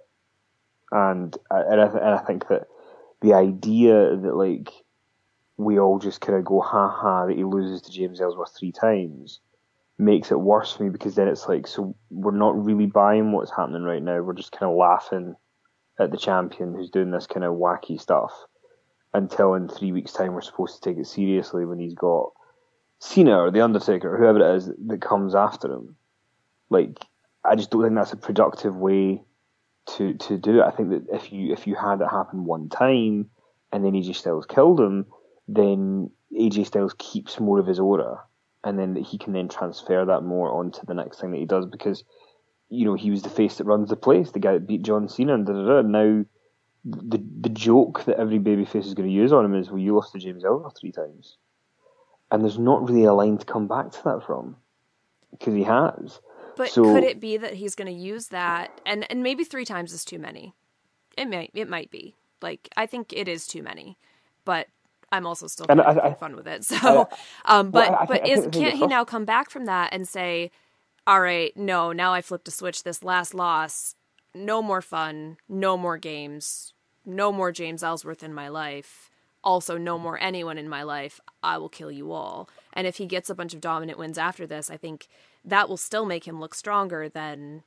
[SPEAKER 1] and I think that the idea that like we all just kind of go ha ha that he loses to James Ellsworth 3 times makes it worse for me, because then it's like, so we're not really buying what's happening right now. We're just kind of laughing at the champion who's doing this kind of wacky stuff until in 3 weeks' time we're supposed to take it seriously when he's got Cena or The Undertaker or whoever it is that comes after him. Like, I just don't think that's a productive way to do it. I think that if you had it happen one time and then AJ Styles killed him, then AJ Styles keeps more of his aura, and then he can then transfer that more onto the next thing that he does, because he was the face that runs the place, the guy that beat John Cena, and now the joke that every babyface is going to use on him is, well, you lost to James Ellsworth 3 times, and there's not really a line to come back to that from, because he has.
[SPEAKER 2] But
[SPEAKER 1] So,
[SPEAKER 2] could it be that he's going to use that, and maybe 3 times is too many? It might be. Like, I think it is too many, but I'm also still kind of having fun with it. So, can't he now come back from that and say, all right, no, now I flipped a switch. This last loss, no more fun, no more games, no more James Ellsworth in my life. Also, no more anyone in my life. I will kill you all. And if he gets a bunch of dominant wins after this, I think that will still make him look stronger than.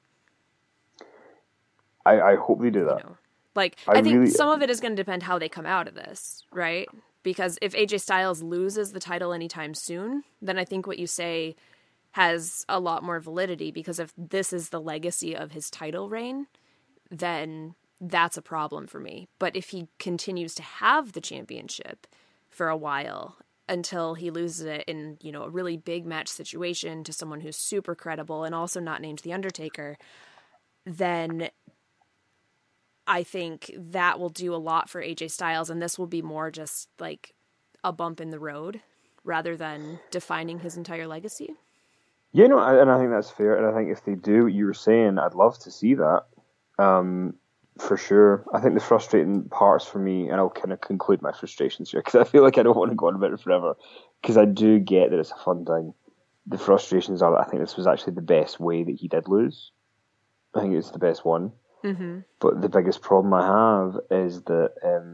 [SPEAKER 1] I hope they do that.
[SPEAKER 2] I think some of it is going to depend how they come out of this, right? Because if AJ Styles loses the title anytime soon, then I think what you say has a lot more validity, because if this is the legacy of his title reign, then that's a problem for me. But if he continues to have the championship for a while until he loses it in, a really big match situation to someone who's super credible and also not named The Undertaker, then I think that will do a lot for AJ Styles, and this will be more just like a bump in the road rather than defining his entire legacy.
[SPEAKER 1] Yeah, no, and I think that's fair, and I think if they do what you were saying, I'd love to see that, for sure. I think the frustrating parts for me, and I'll kind of conclude my frustrations here, because I feel like I don't want to go on about it forever, because I do get that it's a fun thing. The frustrations are that I think this was actually the best way that he did lose. I think it's the best one.
[SPEAKER 2] Mm-hmm.
[SPEAKER 1] But the biggest problem I have is that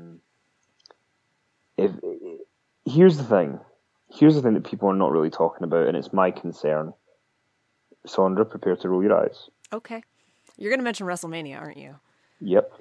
[SPEAKER 1] here's the thing that people are not really talking about, and it's my concern. Sondra, prepare to roll your eyes.
[SPEAKER 2] Okay. You're going to mention WrestleMania, aren't you?
[SPEAKER 1] Yep.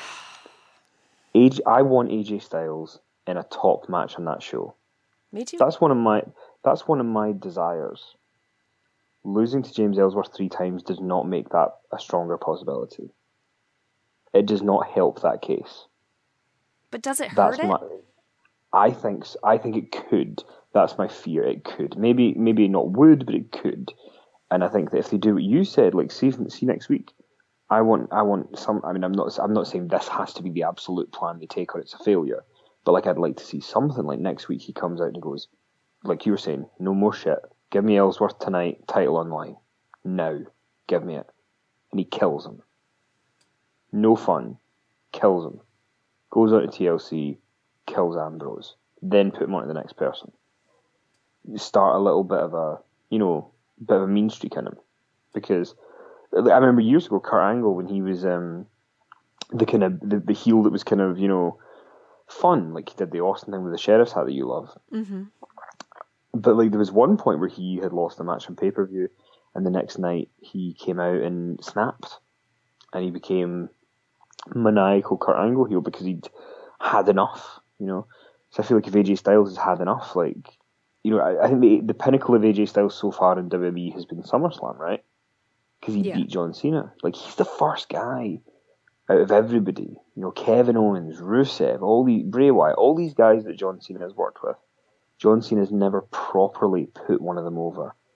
[SPEAKER 1] I want AJ Styles in a top match on that show.
[SPEAKER 2] Me too.
[SPEAKER 1] That's one of my desires. Losing to James Ellsworth 3 times does not make that a stronger possibility. It does not help that case.
[SPEAKER 2] But does it hurt it?
[SPEAKER 1] I think it could. That's my fear. It could. Maybe not would, but it could. And I think that if they do what you said, like see next week, I want some. I mean, I'm not saying this has to be the absolute plan they take or it's a failure, but like I'd like to see something like next week he comes out and goes, like you were saying, no more shit. Give me Ellsworth tonight, title online, now, give me it, and he kills him. No fun, kills him, goes out to TLC, kills Ambrose, then put him on to the next person. You start a little bit of a mean streak in him, because I remember years ago Kurt Angle, when he was the kind of the heel that was kind of fun, like he did the Austin thing with the sheriff's hat that you love.
[SPEAKER 2] Mm-hmm.
[SPEAKER 1] But like there was one point where he had lost a match on pay-per-view, and the next night he came out and snapped, and he became maniacal Kurt Angle heel because he'd had enough. So I feel like if AJ Styles has had enough, like I think the pinnacle of AJ Styles so far in WWE has been SummerSlam, right? Because he beat John Cena. Like, he's the first guy out of everybody. Kevin Owens, Rusev, Bray Wyatt, all these guys that John Cena has worked with. John Cena's never properly put one of them over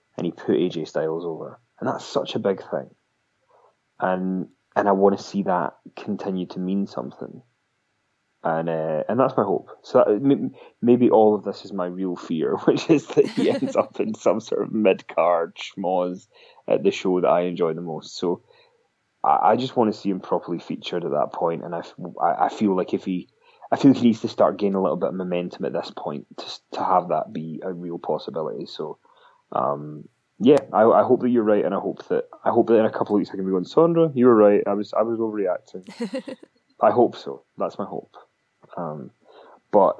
[SPEAKER 3] and he put AJ Styles over, and that's such a big thing, and I want to see that continue to mean something, and that's my hope. So maybe all of this is my real fear, which is that he ends up in some sort of mid-card schmoz at the show that I enjoy the most. So I just want to see him properly featured at that point, and I feel like he needs to start gaining a little bit of momentum at this point to have that be a real possibility. So, yeah, I hope that you're right, and I hope that in a couple of weeks I can be going, Sondra, you were right. I was overreacting. I hope so. That's my hope. But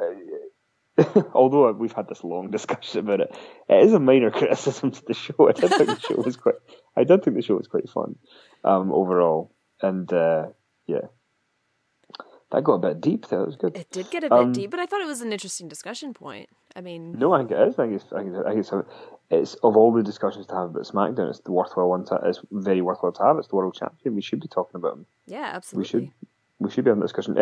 [SPEAKER 3] although we've had this long discussion about it, it is a minor criticism to the show. I did think the show was quite fun overall, and yeah. That got a bit deep there. It was good.
[SPEAKER 2] It did get a bit deep, but I thought it was an interesting discussion point. I mean,
[SPEAKER 3] no, I think it is. I think it's of all the discussions to have about SmackDown, it's the worthwhile one. It's very worthwhile to have. It's the world champion. We should be talking about him.
[SPEAKER 2] Yeah, absolutely.
[SPEAKER 3] We should be having a discussion.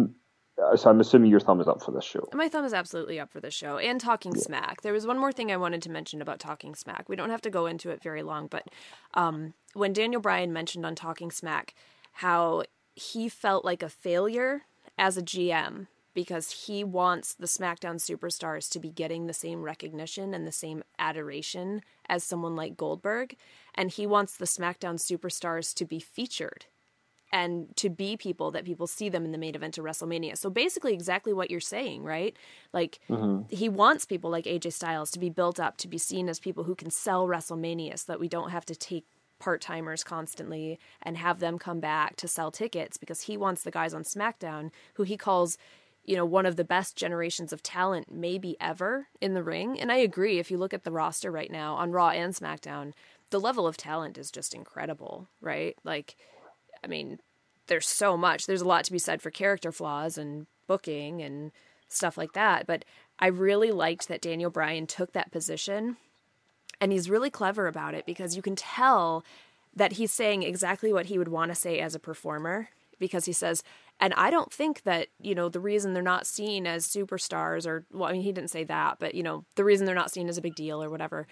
[SPEAKER 3] So I'm assuming your thumb is up for this show.
[SPEAKER 2] My thumb is absolutely up for this show and Talking Smack. There was one more thing I wanted to mention about Talking Smack. We don't have to go into it very long, but when Daniel Bryan mentioned on Talking Smack how he felt like a failure as a GM because he wants the SmackDown superstars to be getting the same recognition and the same adoration as someone like Goldberg, and he wants the SmackDown superstars to be featured and to be people that people see them in the main event of WrestleMania. So basically exactly what you're saying, right? Like, he wants people like AJ Styles to be built up, to be seen as people who can sell WrestleMania so that we don't have to take part-timers constantly and have them come back to sell tickets, because he wants the guys on SmackDown, who he calls, you know, one of the best generations of talent maybe ever in the ring. And I agree, if you look at the roster right now on Raw and SmackDown, the level of talent is just incredible, right? Like, I mean, there's so much. There's a lot to be said for character flaws and booking and stuff like that. But I really liked that Daniel Bryan took that position, and he's really clever about it because you can tell that he's saying exactly what he would want to say as a performer, because he says, and I don't think that, you know, the reason they're not seen as superstars, or, well, I mean, he didn't say that, but, you know, the reason they're not seen as a big deal or whatever.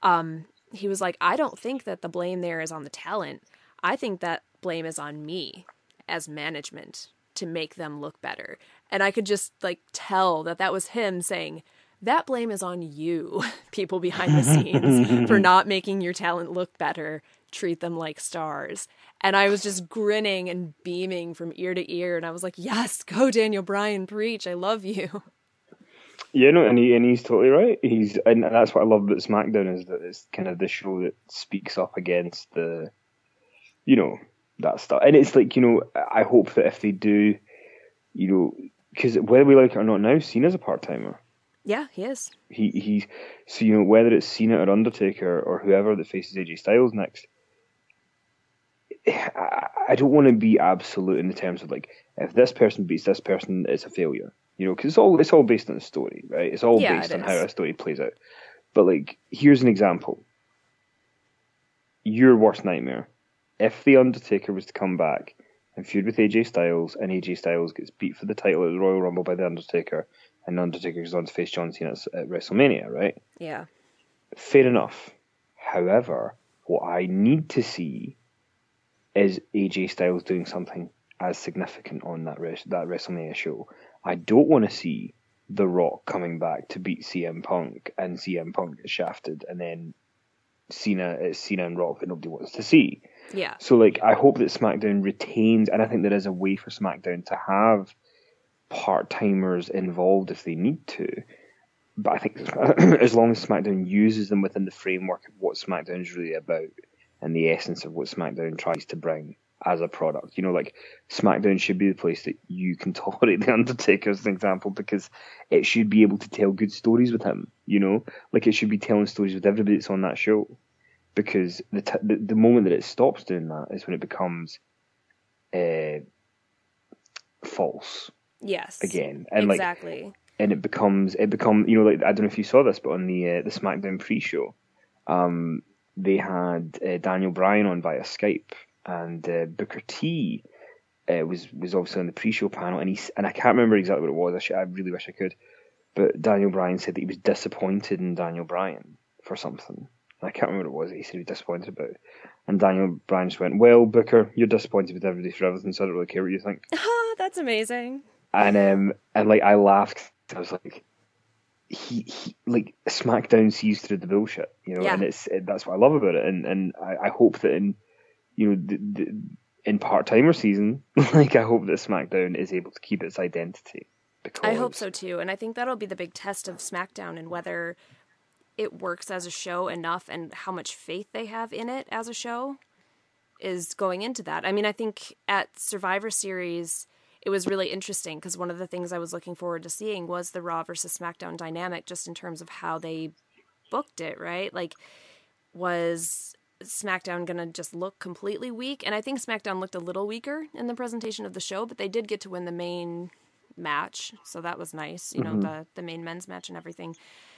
[SPEAKER 2] He was like, I don't think that the blame there is on the talent. I think that blame is on me as management to make them look better. And I could just like tell that was him saying, that blame is on you, people behind the scenes, for not making your talent look better. Treat them like stars. And I was just grinning and beaming from ear to ear. And I was like, yes, go Daniel Bryan, preach. I love you.
[SPEAKER 3] Yeah, no, and he's totally right. And that's what I love about SmackDown, is that it's kind of the show that speaks up against the, you know, that stuff. And it's like, you know, I hope that if they do, you know, because whether we like it or not now, Cena's a part-timer.
[SPEAKER 2] Yeah, he is.
[SPEAKER 3] He's so, you know, whether it's Cena or Undertaker or whoever that faces AJ Styles next, I don't want to be absolute in the terms of like, if this person beats this person, it's a failure. You know, because it's all based on a story, right? It's all based on how a story plays out. But like, here's an example. Your worst nightmare: if the Undertaker was to come back and feud with AJ Styles, and AJ Styles gets beat for the title at the Royal Rumble by the Undertaker, and the Undertaker goes on to face John Cena at WrestleMania, right?
[SPEAKER 2] Yeah.
[SPEAKER 3] Fair enough. However, what I need to see is AJ Styles doing something as significant on that WrestleMania show. I don't want to see The Rock coming back to beat CM Punk, and CM Punk gets shafted, and then Cena and Rock that nobody wants to see.
[SPEAKER 2] Yeah.
[SPEAKER 3] So like, I hope that SmackDown retains, and I think there is a way for SmackDown to have part-timers involved if they need to. But I think as long as SmackDown uses them within the framework of what SmackDown is really about, and the essence of what SmackDown tries to bring as a product. You know, like, SmackDown should be the place that you can tolerate The Undertaker, as an example, because it should be able to tell good stories with him, you know? Like, it should be telling stories with everybody that's on that show. Because the moment that it stops doing that is when it becomes false.
[SPEAKER 2] Yes.
[SPEAKER 3] Again. And
[SPEAKER 2] exactly.
[SPEAKER 3] Like, and it becomes, you know, like, I don't know if you saw this, but on the SmackDown pre-show, they had Daniel Bryan on via Skype, and Booker T was obviously on the pre-show panel, and I can't remember exactly what it was. I really wish I could, but Daniel Bryan said that he was disappointed in Daniel Bryan for something, I can't remember what it was that he said he was disappointed about. And Daniel Bryan just went, "Well, Booker, you're disappointed with everybody for everything, so I don't really care what you think."
[SPEAKER 2] That's amazing.
[SPEAKER 3] And like I laughed. I was like, he like SmackDown sees through the bullshit,
[SPEAKER 2] Yeah.
[SPEAKER 3] and that's what I love about it. And I hope that in in part-timer season, like I hope that SmackDown is able to keep its identity. Because
[SPEAKER 2] I hope so too, and I think that'll be the big test of SmackDown and whether it works as a show enough and how much faith they have in it as a show is going into that. I mean, I think at Survivor Series, it was really interesting because one of the things I was looking forward to seeing was the Raw versus SmackDown dynamic, just in terms of how they booked it, right? Like, was SmackDown going to just look completely weak? And I think SmackDown looked a little weaker in the presentation of the show, but they did get to win the main match, so that was nice, the main men's match and everything.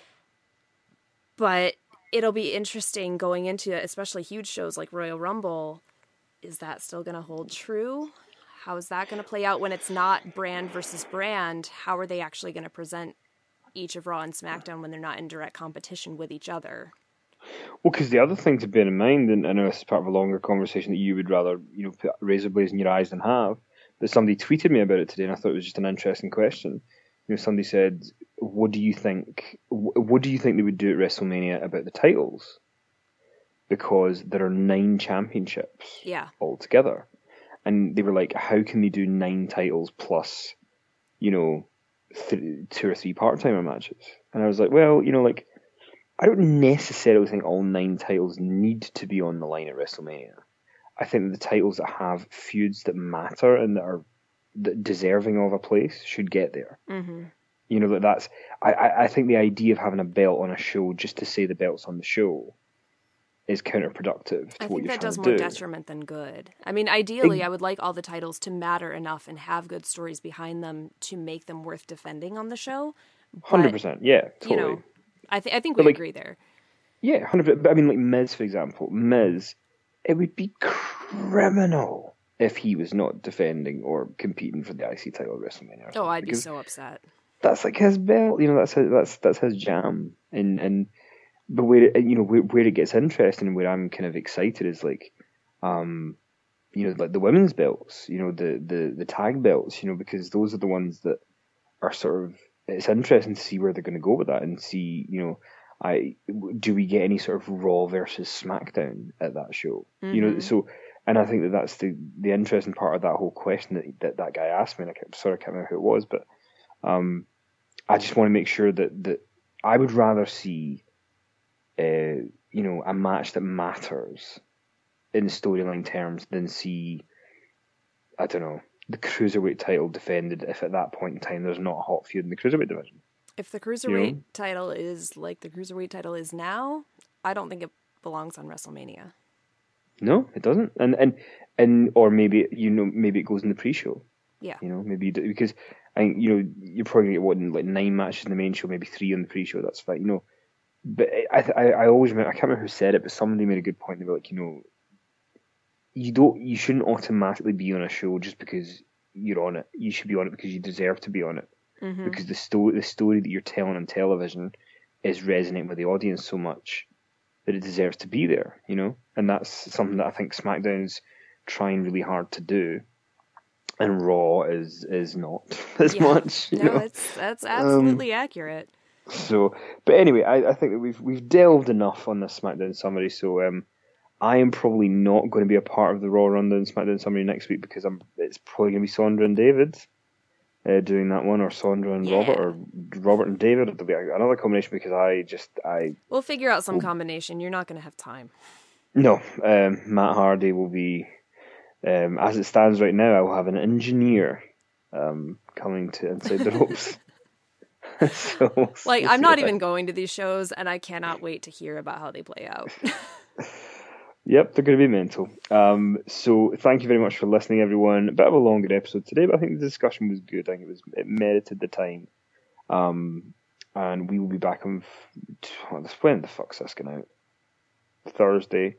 [SPEAKER 2] But it'll be interesting going into especially huge shows like Royal Rumble. Is that still going to hold true? How is that going to play out when it's not brand versus brand? How are they actually going to present each of Raw and SmackDown when they're not in direct competition with each other?
[SPEAKER 3] Well, because the other thing to bear in mind, and I know this is part of a longer conversation that you would rather put razor blades in your eyes than have, but somebody tweeted me about it today, and I thought it was just an interesting question. Somebody said, "What do you think? What do you think they would do at WrestleMania about the titles? Because there are 9 championships altogether, and they were like, how can they do 9 titles plus, 2 or 3 part-timer matches?" And I was like, well, like, I don't necessarily think all 9 titles need to be on the line at WrestleMania. I think that the titles that have feuds that matter and that are deserving of a place should get there.
[SPEAKER 2] Mm-hmm.
[SPEAKER 3] That's. I think the idea of having a belt on a show just to say the belt's on the show is counterproductive to what you're trying to do. I think
[SPEAKER 2] that does more detriment than good. I mean, ideally, I would like all the titles to matter enough and have good stories behind them to make them worth defending on the show.
[SPEAKER 3] 100%, yeah, totally.
[SPEAKER 2] I think we agree there.
[SPEAKER 3] Yeah, 100%. But I mean, like Miz, for example. Miz, it would be criminal if he was not defending or competing for the IC title at WrestleMania.
[SPEAKER 2] Oh, I'd be so upset.
[SPEAKER 3] That's like his belt, that's his jam. But where it gets interesting and where I'm kind of excited is like, like the women's belts, the tag belts, because those are the ones that are sort of. It's interesting to see where they're going to go with that and see, do we get any sort of Raw versus SmackDown at that show?
[SPEAKER 2] Mm-hmm.
[SPEAKER 3] So, and I think that's the interesting part of that whole question that guy asked me. And I can't remember who it was, but I just want to make sure that I would rather see, a match that matters in storyline terms than see, I don't know, the Cruiserweight title defended if at that point in time there's not a hot feud in the Cruiserweight division.
[SPEAKER 2] If the Cruiserweight title is like the Cruiserweight title is now, I don't think it belongs on WrestleMania.
[SPEAKER 3] No, it doesn't. And or maybe maybe it goes in the pre-show.
[SPEAKER 2] Yeah.
[SPEAKER 3] Maybe because I think you're probably going to get 9 matches in the main show, maybe 3 on the pre-show. That's fine. But I always remember, I can't remember who said it, but somebody made a good point. They were like, you shouldn't automatically be on a show just because you're on it. You should be on it because you deserve to be on it.
[SPEAKER 2] Mm-hmm.
[SPEAKER 3] Because the story that you're telling on television is resonating with the audience so much that it deserves to be there, And that's something that I think SmackDown's trying really hard to do, and Raw is not as much.
[SPEAKER 2] No, that's absolutely accurate.
[SPEAKER 3] So, but anyway, I think that we've delved enough on this SmackDown summary. So, I am probably not going to be a part of the Raw Rundown SmackDown summary next week because it's probably going to be Sondra and David doing that one, or Sondra and Robert, or Robert and David. It'll be another combination because
[SPEAKER 2] we'll figure out some combination. You're not going to have time.
[SPEAKER 3] No, Matt Hardy will be, as it stands right now, I will have an engineer coming to Inside the Ropes. So
[SPEAKER 2] I'm not even going to these shows, and I cannot wait to hear about how they play out.
[SPEAKER 3] Yep, they're going to be mental. So thank you very much for listening, everyone. A bit of a longer episode today, but I think the discussion was good. I think it merited the time. And we will be back on when the fuck's this going out? Thursday.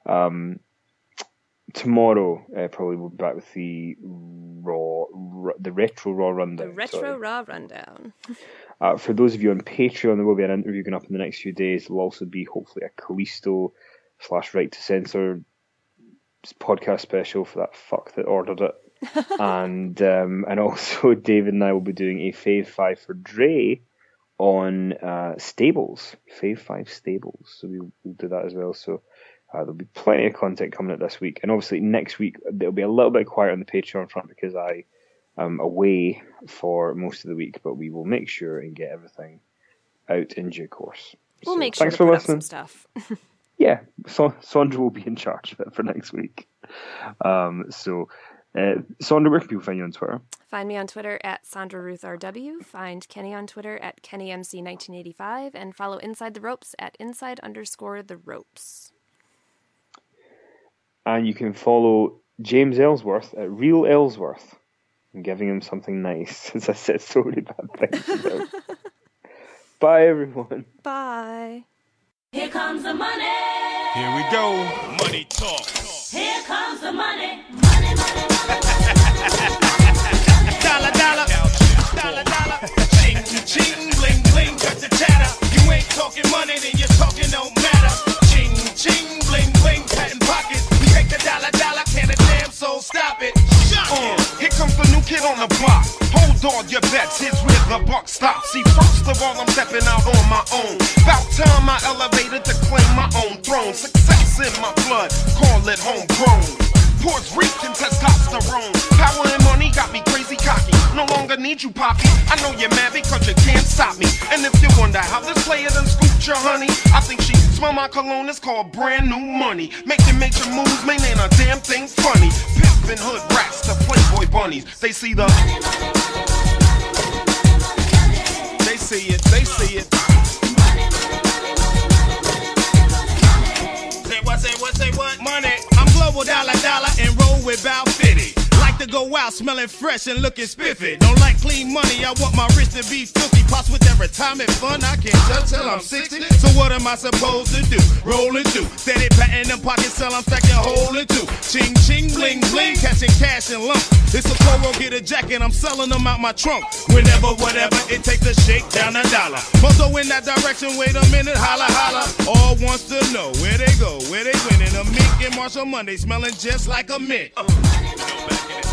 [SPEAKER 3] Tomorrow, probably we'll be back with the retro Raw rundown.
[SPEAKER 2] The retro Raw rundown.
[SPEAKER 3] For those of you on Patreon, there will be an interview going up in the next few days. There will also be hopefully a Callisto / Right to Censor podcast special for that fuck that ordered it. and also David and I will be doing a Fave 5 for Dre on Stables, Fave 5 Stables. So we'll do that as well. So there'll be plenty of content coming out this week. And obviously next week there'll be a little bit quiet on the Patreon front because I am away for most of the week, but we will make sure and get everything out in due course.
[SPEAKER 2] We'll make sure to put up some stuff.
[SPEAKER 3] Yeah, Sandra will be in charge of it for next week. Sandra, where can people find you on Twitter?
[SPEAKER 2] Find me on Twitter at SandraRuthRW. Find Kenny on Twitter at KennyMC1985. And follow Inside the Ropes at inside_the ropes.
[SPEAKER 3] And you can follow James Ellsworth at Real Ellsworth. I'm giving him something nice, since I said so many bad things about. Bye, everyone.
[SPEAKER 2] Bye.
[SPEAKER 4] Here comes the money.
[SPEAKER 5] Here we go. Money talk.
[SPEAKER 4] Here comes the money. Money, money, money, money.
[SPEAKER 5] Dollar, dollar. Dollar, dollar. Ching, ching, bling, bling, cut the chatter. You ain't talking money, then your talking don't matter. Ching, ching, bling, bling, patent pockets. We take the dollar, dollar, can a damn soul stop it.
[SPEAKER 6] Here comes the new kid on the block. Hold on your bets, here's where the buck stops. See, first of all, I'm stepping out on my own. About time I elevated to claim my own throne. Success in my blood, call it homegrown. Puerto Rican testosterone. Power and money got me crazy cocky. No longer need you, Poppy. I know you're mad because you can't stop me. And if you wonder how this player done scooped your honey, I think she smell my cologne, it's called brand new money. Making major moves, man, ain't a damn thing funny. Pimpin' hood rats to Playboy bunnies. They see the... They see it, they see it.
[SPEAKER 5] Say what? Money. I'm global dollar, dollar, and roll with about 50. Like to go out smelling fresh and looking spiffy. Don't like clean money, I want my wrist to be filthy. Pops with that retirement fund, I can't touch till I'm 60. So what am I supposed to do? Rolling through, steady patting them pockets, sell I'm stacking holding two. Ching, ching, bling, bling, catching cash and lump. It's a Toro, get a jacket, I'm selling them out my trunk. Whenever, whatever, it takes to shake down a dollar. Most go in that direction, wait a minute, holla, holla. All wants to know where they go, where they winning. A Mick and Marshall Monday, smelling just like a mint.